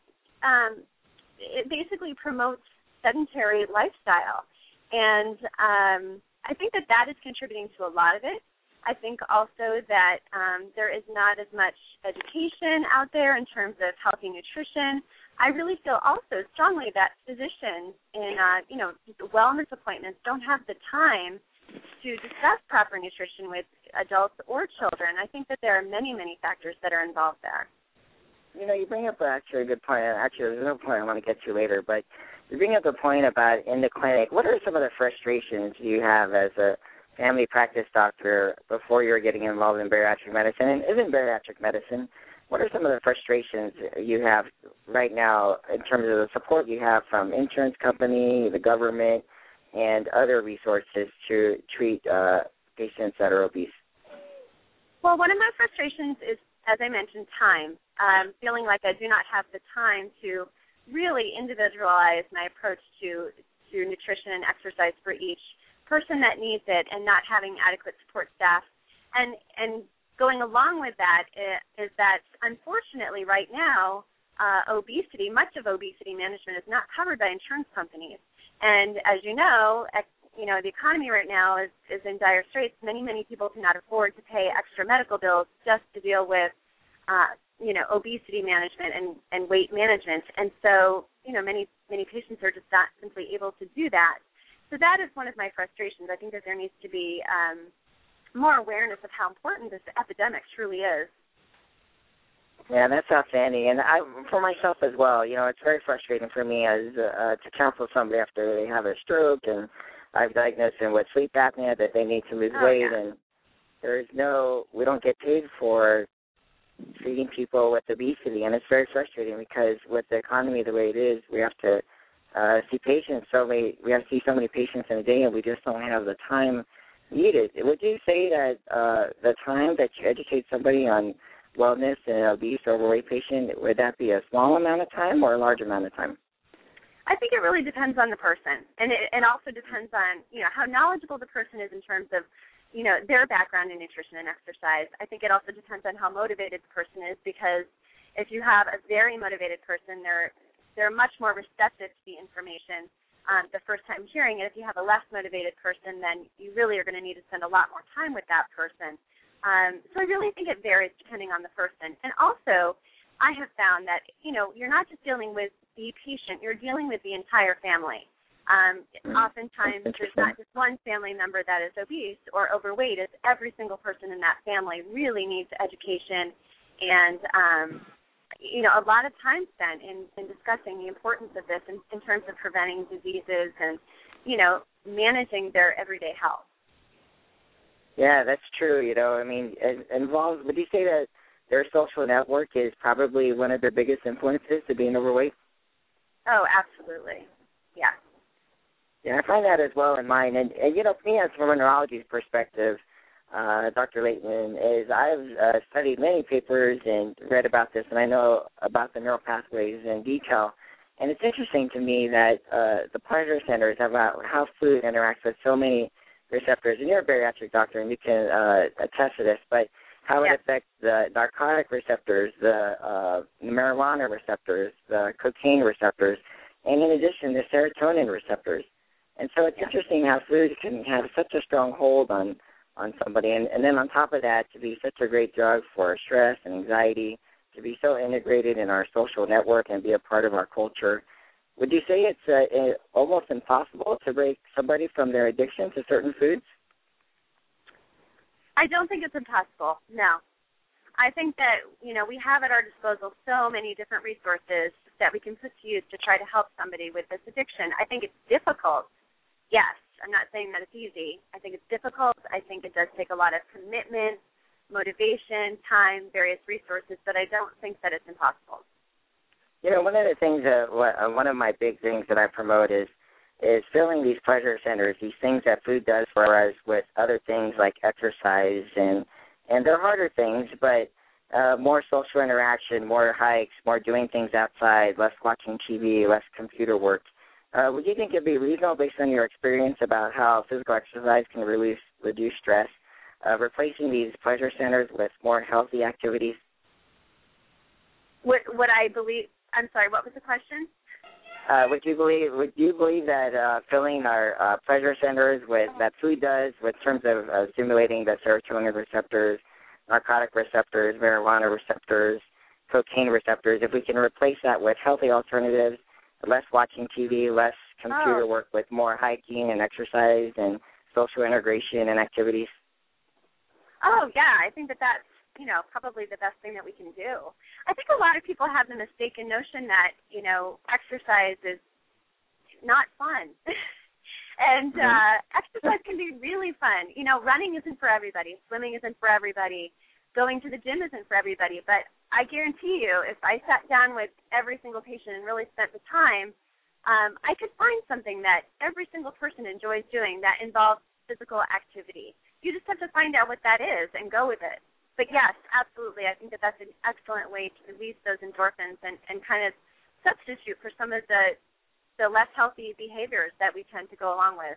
it basically promotes sedentary lifestyle. And I think that is contributing to a lot of it. I think also that there is not as much education out there in terms of healthy nutrition. I really feel also strongly that physicians in, wellness appointments don't have the time to discuss proper nutrition with adults or children. I think that there are many, many factors that are involved there. You bring up actually a good point. Actually, there's no point I want to get to later, but you bring up the point about in the clinic, what are some of the frustrations you have as a family practice doctor before you're getting involved in bariatric medicine? And even bariatric medicine, what are some of the frustrations you have right now in terms of the support you have from insurance company, the government, and other resources to treat patients that are obese? Well, one of my frustrations is, as I mentioned, time. Feeling like I do not have the time to really individualize my approach to nutrition and exercise for each person that needs it, and not having adequate support staff. And going along with that is that, unfortunately, right now, much of obesity management is not covered by insurance companies. And as you know, the economy right now is in dire straits. Many, many people cannot afford to pay extra medical bills just to deal with, obesity management and weight management. And so, many patients are just not simply able to do that. So that is one of my frustrations. I think that there needs to be more awareness of how important this epidemic truly is. Yeah, that's outstanding. And for myself as well, it's very frustrating for me as to counsel somebody after they have a stroke, and I've diagnosed them with sleep apnea that they need to lose weight, and we don't get paid for treating people with obesity, and it's very frustrating because with the economy the way it is, we have to see patients we have to see so many patients in a day, and we just don't have the time needed. Would you say that the time that you educate somebody on wellness in an obese or overweight patient, would that be a small amount of time or a large amount of time? I think it really depends on the person, and it also depends on how knowledgeable the person is in terms of their background in nutrition and exercise. I think it also depends on how motivated the person is, because if you have a very motivated person, they're they're much more receptive to the information the first time hearing it. If you have a less motivated person, then you really are going to need to spend a lot more time with that person. So I really think it varies depending on the person. And also, I have found that, you're not just dealing with the patient, you're dealing with the entire family. Oftentimes, there's not just one family member that is obese or overweight. It's every single person in that family really needs education and, a lot of time spent in discussing the importance of this in terms of preventing diseases and, managing their everyday health. Yeah, that's true. Involved. Would you say that their social network is probably one of their biggest influences to being overweight? Oh, absolutely. Yeah. Yeah, I find that as well in mine. And for me, as from a neurology's perspective, Dr. Leighton, is I've studied many papers and read about this, and I know about the neural pathways in detail. And it's interesting to me that the pleasure centers about how food interacts with so many receptors. And you're a bariatric doctor, and you can attest to this, but how it affects the narcotic receptors, the marijuana receptors, the cocaine receptors, and in addition, the serotonin receptors. And so it's interesting how food can have such a strong hold on somebody. And then on top of that, to be such a great drug for stress and anxiety, to be so integrated in our social network and be a part of our culture. Would you say it's almost impossible to break somebody from their addiction to certain foods? I don't think it's impossible, no. I think that, we have at our disposal so many different resources that we can put to use to try to help somebody with this addiction. I think it's difficult. Yes, I'm not saying that it's easy. I think it's difficult. I think it does take a lot of commitment, motivation, time, various resources, but I don't think that it's impossible. One of the things, one of my big things that I promote is filling these pleasure centers, these things that food does for us with other things like exercise, and they're harder things, but more social interaction, more hikes, more doing things outside, less watching TV, less computer work. Would you think it would be reasonable, based on your experience, about how physical exercise can reduce stress, replacing these pleasure centers with more healthy activities? What I believe, I'm sorry, what was the question? Would you believe that filling our pleasure centers with that food does, with terms of stimulating the serotonin receptors, narcotic receptors, marijuana receptors, cocaine receptors, if we can replace that with healthy alternatives, less watching TV, less computer work, with more hiking and exercise and social integration and activities? Oh, yeah, I think that's, probably the best thing that we can do. I think a lot of people have the mistaken notion that, exercise is not fun. And exercise can be really fun. Running isn't for everybody. Swimming isn't for everybody. Going to the gym isn't for everybody. But I guarantee you, if I sat down with every single patient and really spent the time, I could find something that every single person enjoys doing that involves physical activity. You just have to find out what that is and go with it. But yes, absolutely, I think that that's an excellent way to release those endorphins and kind of substitute for some of the less healthy behaviors that we tend to go along with.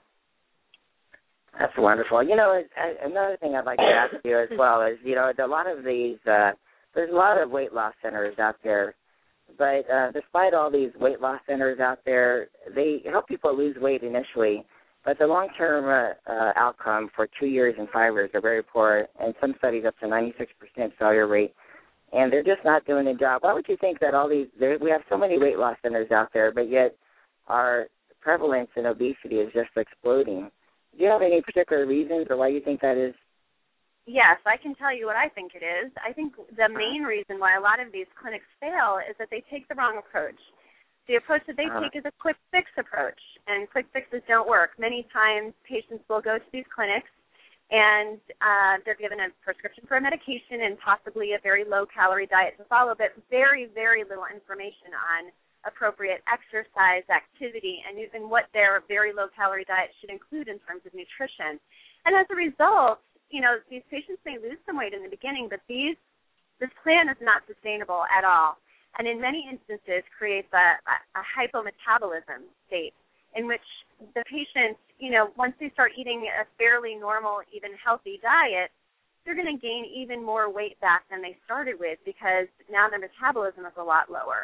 That's wonderful. Another thing I'd like to ask you as well is, a lot of these, there's a lot of weight loss centers out there, but despite all these weight loss centers out there, they help people lose weight initially, but the long-term outcome for 2 years and 5 years are very poor, and some studies up to 96% failure rate, and they're just not doing the job. Why would you think that we have so many weight loss centers out there, but yet our prevalence in obesity is just exploding? Do you have any particular reasons or why you think that is? Yes, I can tell you what I think it is. I think the main reason why a lot of these clinics fail is that they take the wrong approach. The approach that they take is a quick fix approach, and quick fixes don't work. Many times patients will go to these clinics and they're given a prescription for a medication and possibly a very low-calorie diet to follow, but very, very little information on appropriate exercise, activity, and even what their very low-calorie diet should include in terms of nutrition. And as a result, these patients may lose some weight in the beginning, but this plan is not sustainable at all, and in many instances creates a hypometabolism state in which the patients, once they start eating a fairly normal, even healthy diet, they're going to gain even more weight back than they started with because now their metabolism is a lot lower.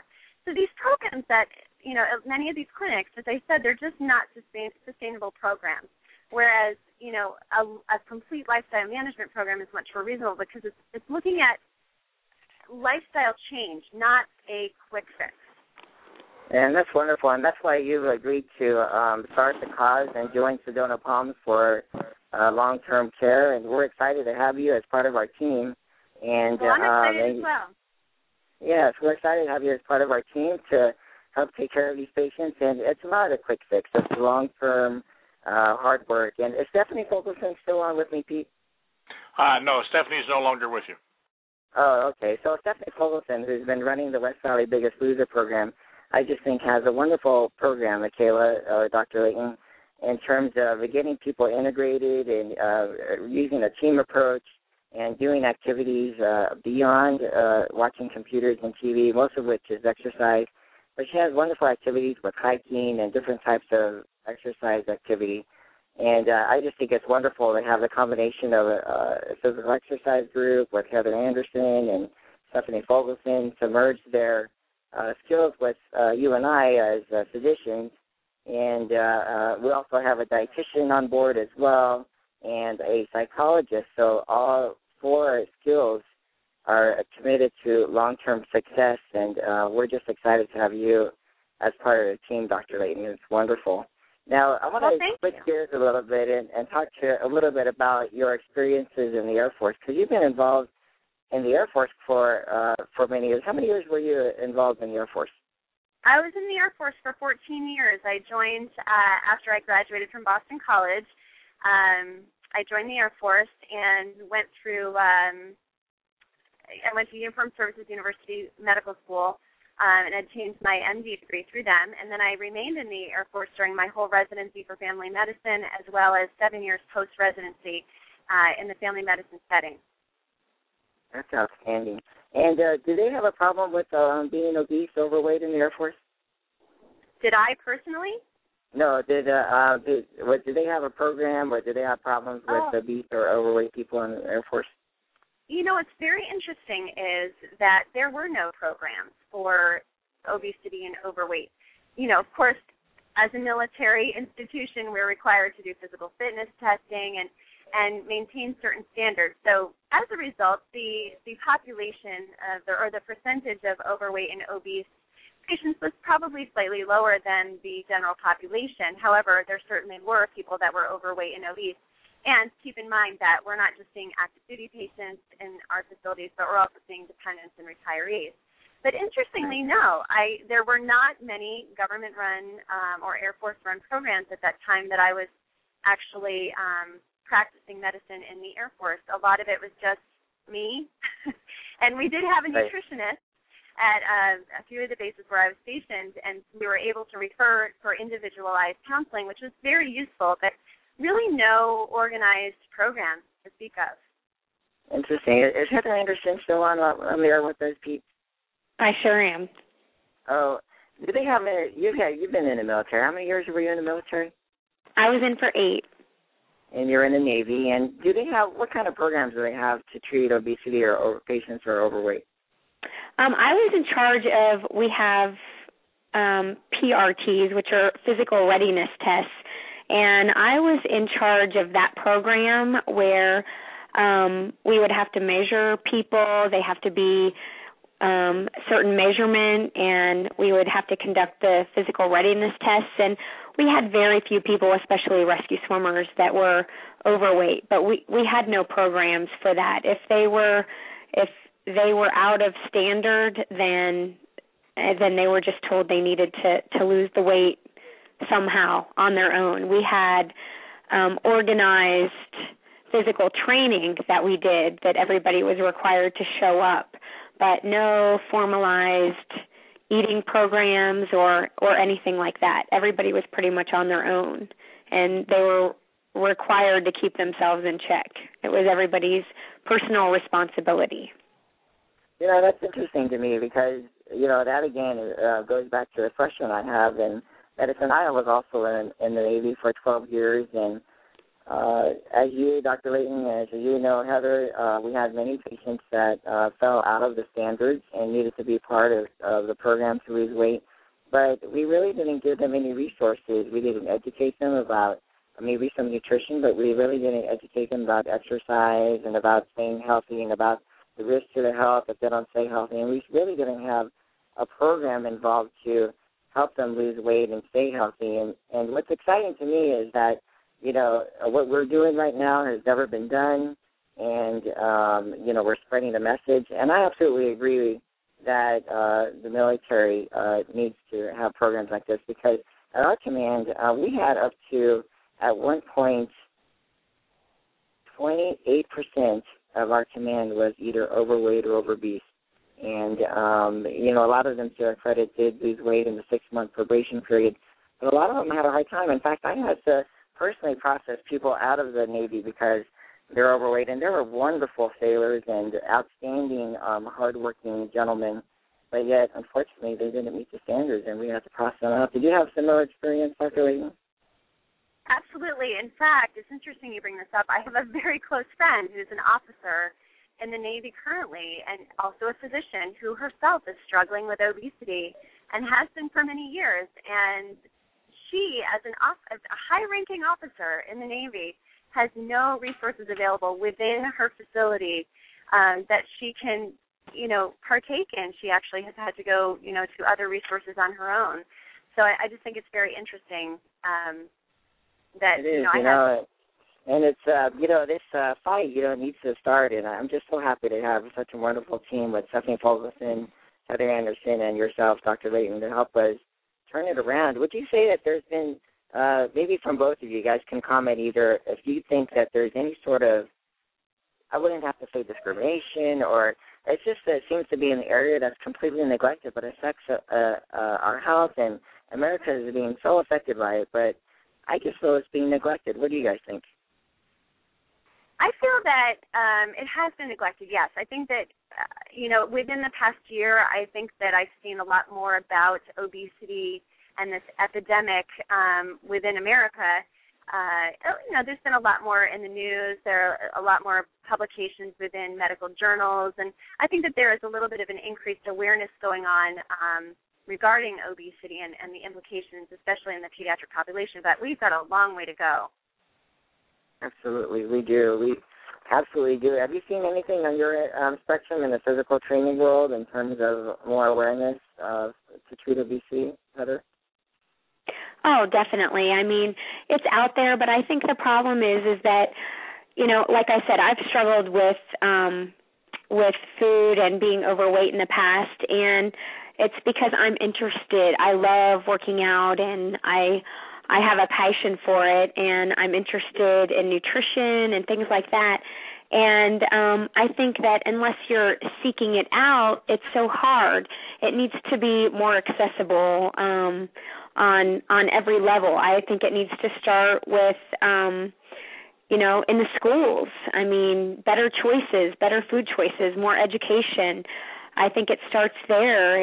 So these programs that, many of these clinics, as I said, they're just not sustainable programs. Whereas, a complete lifestyle management program is much more reasonable because it's looking at lifestyle change, not a quick fix. And that's wonderful, and that's why you've agreed to start the cause and join Sedona Palms for long-term care, and we're excited to have you as part of our team. And well, I'm excited as well. Yes, we're excited to have you as part of our team to help take care of these patients, and it's not a quick fix. It's long-term hard work. And is Stephanie Fogelson still on with me, Pete? No, Stephanie's no longer with you. Oh, okay. So Stephanie Fogelson, who's been running the West Valley Biggest Loser program, I just think has a wonderful program, Michaela, Dr. Layton, in terms of getting people integrated and using a team approach and doing activities beyond watching computers and TV, most of which is exercise. But she has wonderful activities with hiking and different types of exercise activity. And I just think it's wonderful to have the combination of a physical exercise group with Heather Anderson and Stephanie Fogelson to merge their skills with you and I as physicians. And we also have a dietitian on board as well and a psychologist. So all 4 skills are committed to long-term success, and we're just excited to have you as part of the team, Dr. Layton. It's wonderful. Now, I want to switch gears a little bit and talk to you a little bit about your experiences in the Air Force, because you've been involved in the Air Force for many years. How many years were you involved in the Air Force? I was in the Air Force for 14 years. I joined after I graduated from Boston College. I joined the Air Force and went through I went to Uniformed Services University Medical School and obtained my MD degree through them. And then I remained in the Air Force during my whole residency for family medicine, as well as 7 years post-residency in the family medicine setting. That's outstanding. And do they have a problem with being obese, overweight in the Air Force? Did I personally? No. Do they have a program, or do they have problems with obese or overweight people in the Air Force? What's very interesting is that there were no programs for obesity and overweight. Of course, as a military institution, we're required to do physical fitness testing and maintain certain standards. So as a result, the population or the percentage of overweight and obese patients was probably slightly lower than the general population. However, there certainly were people that were overweight and obese. And keep in mind that we're not just seeing active duty patients in our facilities, but we're also seeing dependents and retirees. But interestingly, no, there were not many government-run or Air Force-run programs at that time that I was actually practicing medicine in the Air Force. A lot of it was just me. And we did have a nutritionist at a few of the bases where I was stationed, and we were able to refer for individualized counseling, which was very useful, but really no organized programs to speak of. Interesting. Is Heather Anderson still on the air with us, Pete? I sure am. Oh, do they have you've been in the military. How many years were you in the military? I was in for 8. And you're in the Navy. And do they have, what kind of programs do they have to treat obesity or patients who are overweight? I was in charge of, we have PRTs, which are physical readiness tests, and I was in charge of that program where we would have to measure people. They have to be certain measurement, and we would have to conduct the physical readiness tests. And we had very few people, especially rescue swimmers, that were overweight. But we had no programs for that. If they were out of standard, then they were just told they needed to lose the weight somehow on their own. We had organized physical training that we did that everybody was required to show up, but no formalized eating programs or anything like that. Everybody was pretty much on their own, and they were required to keep themselves in check. It was everybody's personal responsibility. That's interesting to me because, that again goes back to the question I have in medicine. I was also in the Navy for 12 years, and as you, Dr. Layton, as you know, Heather, we had many patients that fell out of the standards and needed to be part of the program to lose weight, but we really didn't give them any resources. We didn't educate them about maybe some nutrition, but we really didn't educate them about exercise and about staying healthy and about the risks to their health if they don't stay healthy. And we really didn't have a program involved to help them lose weight and stay healthy. And what's exciting to me is that, you know, what we're doing right now has never been done, and, you know, we're spreading the message. And I absolutely agree that the military needs to have programs like this, because at our command, we had up to, at one point, 28% of our command was either overweight or obese. And, you know, a lot of them, to their credit, did lose weight in the 6-month probation period. But a lot of them had a hard time. In fact, I had to personally process people out of the Navy because they're overweight. And they were wonderful sailors and outstanding, hardworking gentlemen. But yet, unfortunately, they didn't meet the standards, and we had to process them out. Did you have a similar experience, Dr. Layton? Absolutely. In fact, it's interesting you bring this up. I have a very close friend who's an officer in the Navy currently, and also a physician who herself is struggling with obesity and has been for many years. And she, as a high-ranking officer in the Navy, has no resources available within her facility that she can, you know, partake in. She actually has had to go, you know, to other resources on her own. So I just think it's very interesting that, it is, you know, and it's, you know, this fight, you know, needs to start, and I'm just so happy to have such a wonderful team with Stephanie Fogelson, Heather Anderson, and yourself, Dr. Layton, to help us turn it around. Would you say that there's been, maybe from both of you guys can comment either if you think that there's any sort of, I wouldn't have to say discrimination, or it's just that it seems to be an area that's completely neglected, but affects our health, and America is being so affected by it, but I just feel it's being neglected. What do you guys think? I feel that it has been neglected, yes. I think that, you know, within the past year, I think that I've seen a lot more about obesity and this epidemic within America. You know, there's been a lot more in the news. There are a lot more publications within medical journals, and I think that there is a little bit of an increased awareness going on regarding obesity and the implications, especially in the pediatric population, but we've got a long way to go. Absolutely, we do. We absolutely do. Have you seen anything on your spectrum in the physical training world in terms of more awareness to treat obesity, Heather? Oh, definitely. I mean, it's out there, but I think the problem is that, you know, like I said, I've struggled with food and being overweight in the past, and it's because I'm interested. I love working out, and I have a passion for it, and I'm interested in nutrition and things like that. And I think that unless you're seeking it out, it's so hard. It needs to be more accessible on every level. I think it needs to start with, you know, in the schools. I mean, better choices, better food choices, more education. I think it starts there,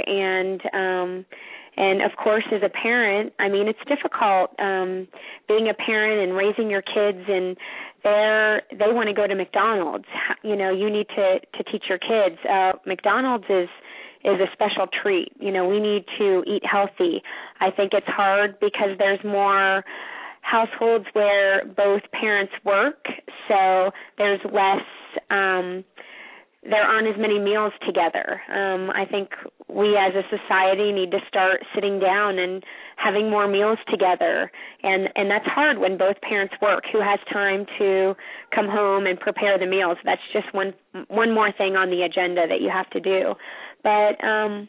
and of course, as a parent, I mean, it's difficult being a parent and raising your kids, and they want to go to McDonald's. You know, you need to teach your kids. McDonald's is a special treat. You know, we need to eat healthy. I think it's hard because there's more households where both parents work, so there's less there aren't as many meals together. I think we as a society need to start sitting down and having more meals together, and that's hard when both parents work. Who has time to come home and prepare the meals? That's just one more thing on the agenda that you have to do. But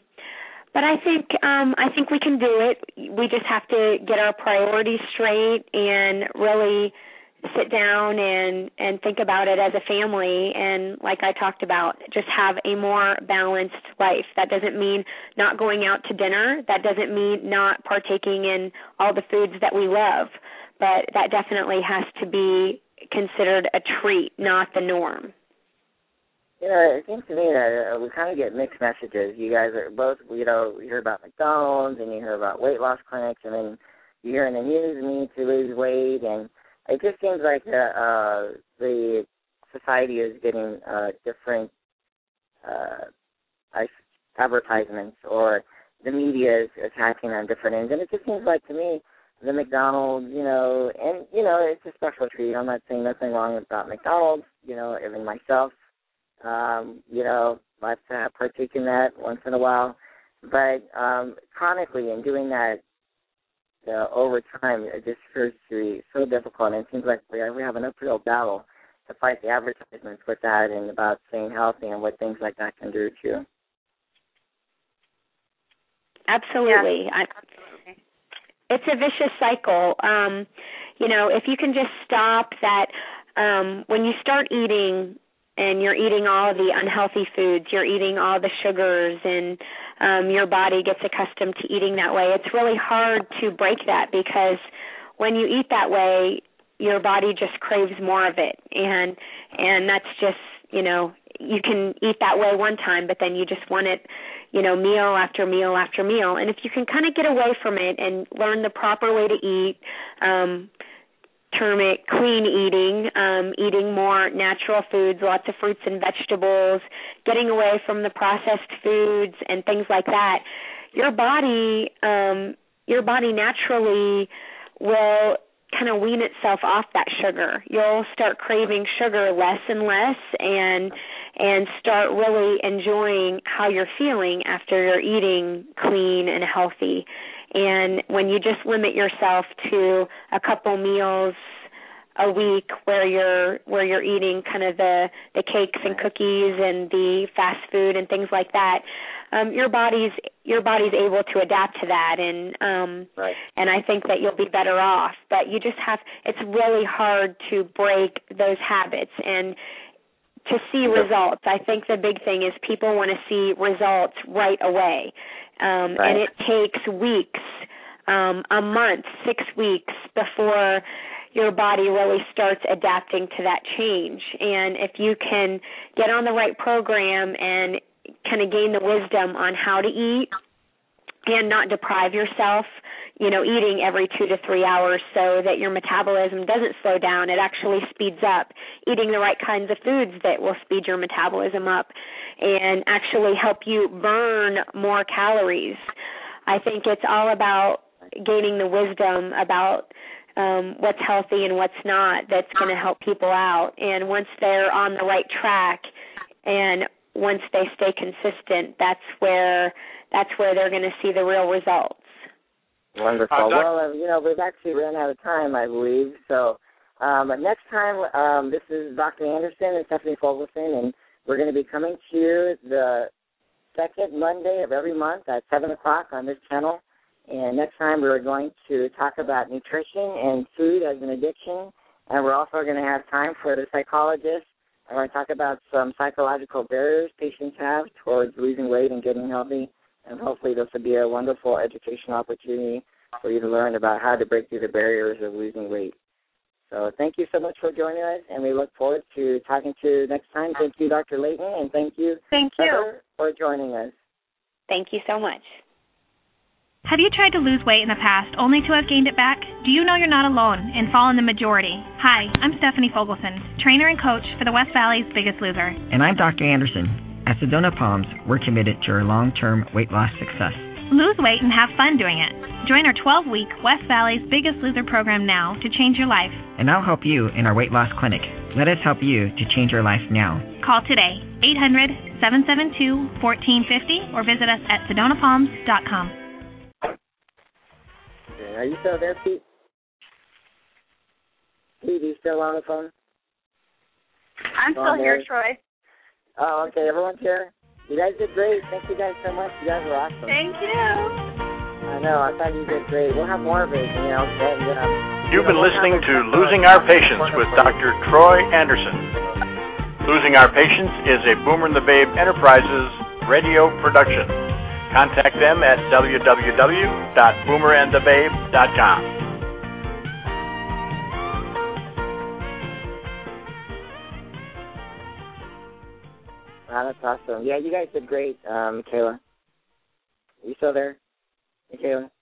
I think we can do it. We just have to get our priorities straight and really sit down and think about it as a family, and like I talked about, just have a more balanced life. That doesn't mean not going out to dinner. That doesn't mean not partaking in all the foods that we love, but that definitely has to be considered a treat, not the norm. You know, it seems to me that we kind of get mixed messages. You guys are both, you know, you hear about McDonald's and you hear about weight loss clinics, and then you hear in the news you need to lose weight, and it just seems like the society is getting different advertisements, or the media is attacking on different ends. And it just seems like to me, the McDonald's, and, it's a special treat. I'm not saying nothing wrong about McDonald's, even myself, like to partake in that once in a while. But chronically, and doing that over time, it just proves to be so difficult. And it seems like we have an uphill battle to fight the advertisements with that and about staying healthy and what things like that can do to you. Absolutely. Yeah. It's a vicious cycle. If you can just stop that, when you start eating and you're eating all the unhealthy foods, you're eating all the sugars, and your body gets accustomed to eating that way, it's really hard to break that, because when you eat that way, your body just craves more of it. And that's just, you can eat that way one time, but then you just want it, meal after meal after meal. And if you can kind of get away from it and learn the proper way to eat, term it clean eating, eating more natural foods, lots of fruits and vegetables, getting away from the processed foods and things like that, your body naturally will kind of wean itself off that sugar. You'll start craving sugar less and less, and start really enjoying how you're feeling after you're eating clean and healthy. And when you just limit yourself to a couple meals a week where you're eating kind of the cakes and cookies and the fast food and things like that, your body's able to adapt to that, and right. And I think that you'll be better off. But you just it's really hard to break those habits and to see results. I think the big thing is people want to see results right away, right. And it takes weeks, a month, 6 weeks before your body really starts adapting to that change. And if you can get on the right program and kind of gain the wisdom on how to eat and not deprive yourself, eating every 2 to 3 hours so that your metabolism doesn't slow down, it actually speeds up. Eating the right kinds of foods that will speed your metabolism up and actually help you burn more calories. I think it's all about gaining the wisdom about what's healthy and what's not that's going to help people out. And once they're on the right track and once they stay consistent, that's where they're going to see the real results. Wonderful. Well, we've actually run out of time, I believe. So next time, this is Dr. Anderson and Stephanie Fogelson, and we're going to be coming to you the second Monday of every month at 7 o'clock on this channel. And next time we're going to talk about nutrition and food as an addiction. And we're also going to have time for the psychologist. I'm going to talk about some psychological barriers patients have towards losing weight and getting healthy. And hopefully this will be a wonderful educational opportunity for you to learn about how to break through the barriers of losing weight. So thank you so much for joining us, and we look forward to talking to you next time. Thank you, Dr. Layton, and thank you, Heather, for joining us. Thank you so much. Have you tried to lose weight in the past only to have gained it back? Do you know you're not alone and fall in the majority? Hi, I'm Stephanie Fogelson, trainer and coach for the West Valley's Biggest Loser. And I'm Dr. Anderson. At Sedona Palms, we're committed to your long-term weight loss success. Lose weight and have fun doing it. Join our 12-week West Valley's Biggest Loser program now to change your life. And I'll help you in our weight loss clinic. Let us help you to change your life now. Call today, 800-772-1450, or visit us at sedonapalms.com. Are you still there, Pete? Pete, are you still on the phone? I'm still here, Troy. Oh, okay. Everyone's here? You guys did great. Thank you guys so much. You guys were awesome. Thank you. I know. I thought you did great. We'll have more of it. You've been listening to Losing Our Patience with Dr. Troy Anderson. Losing Our Patience is a Boomer and the Babe Enterprises radio production. Contact them at www.boomerandthebabe.com. Wow, that's awesome. Yeah, you guys did great, Michaela. Are you still there, Michaela?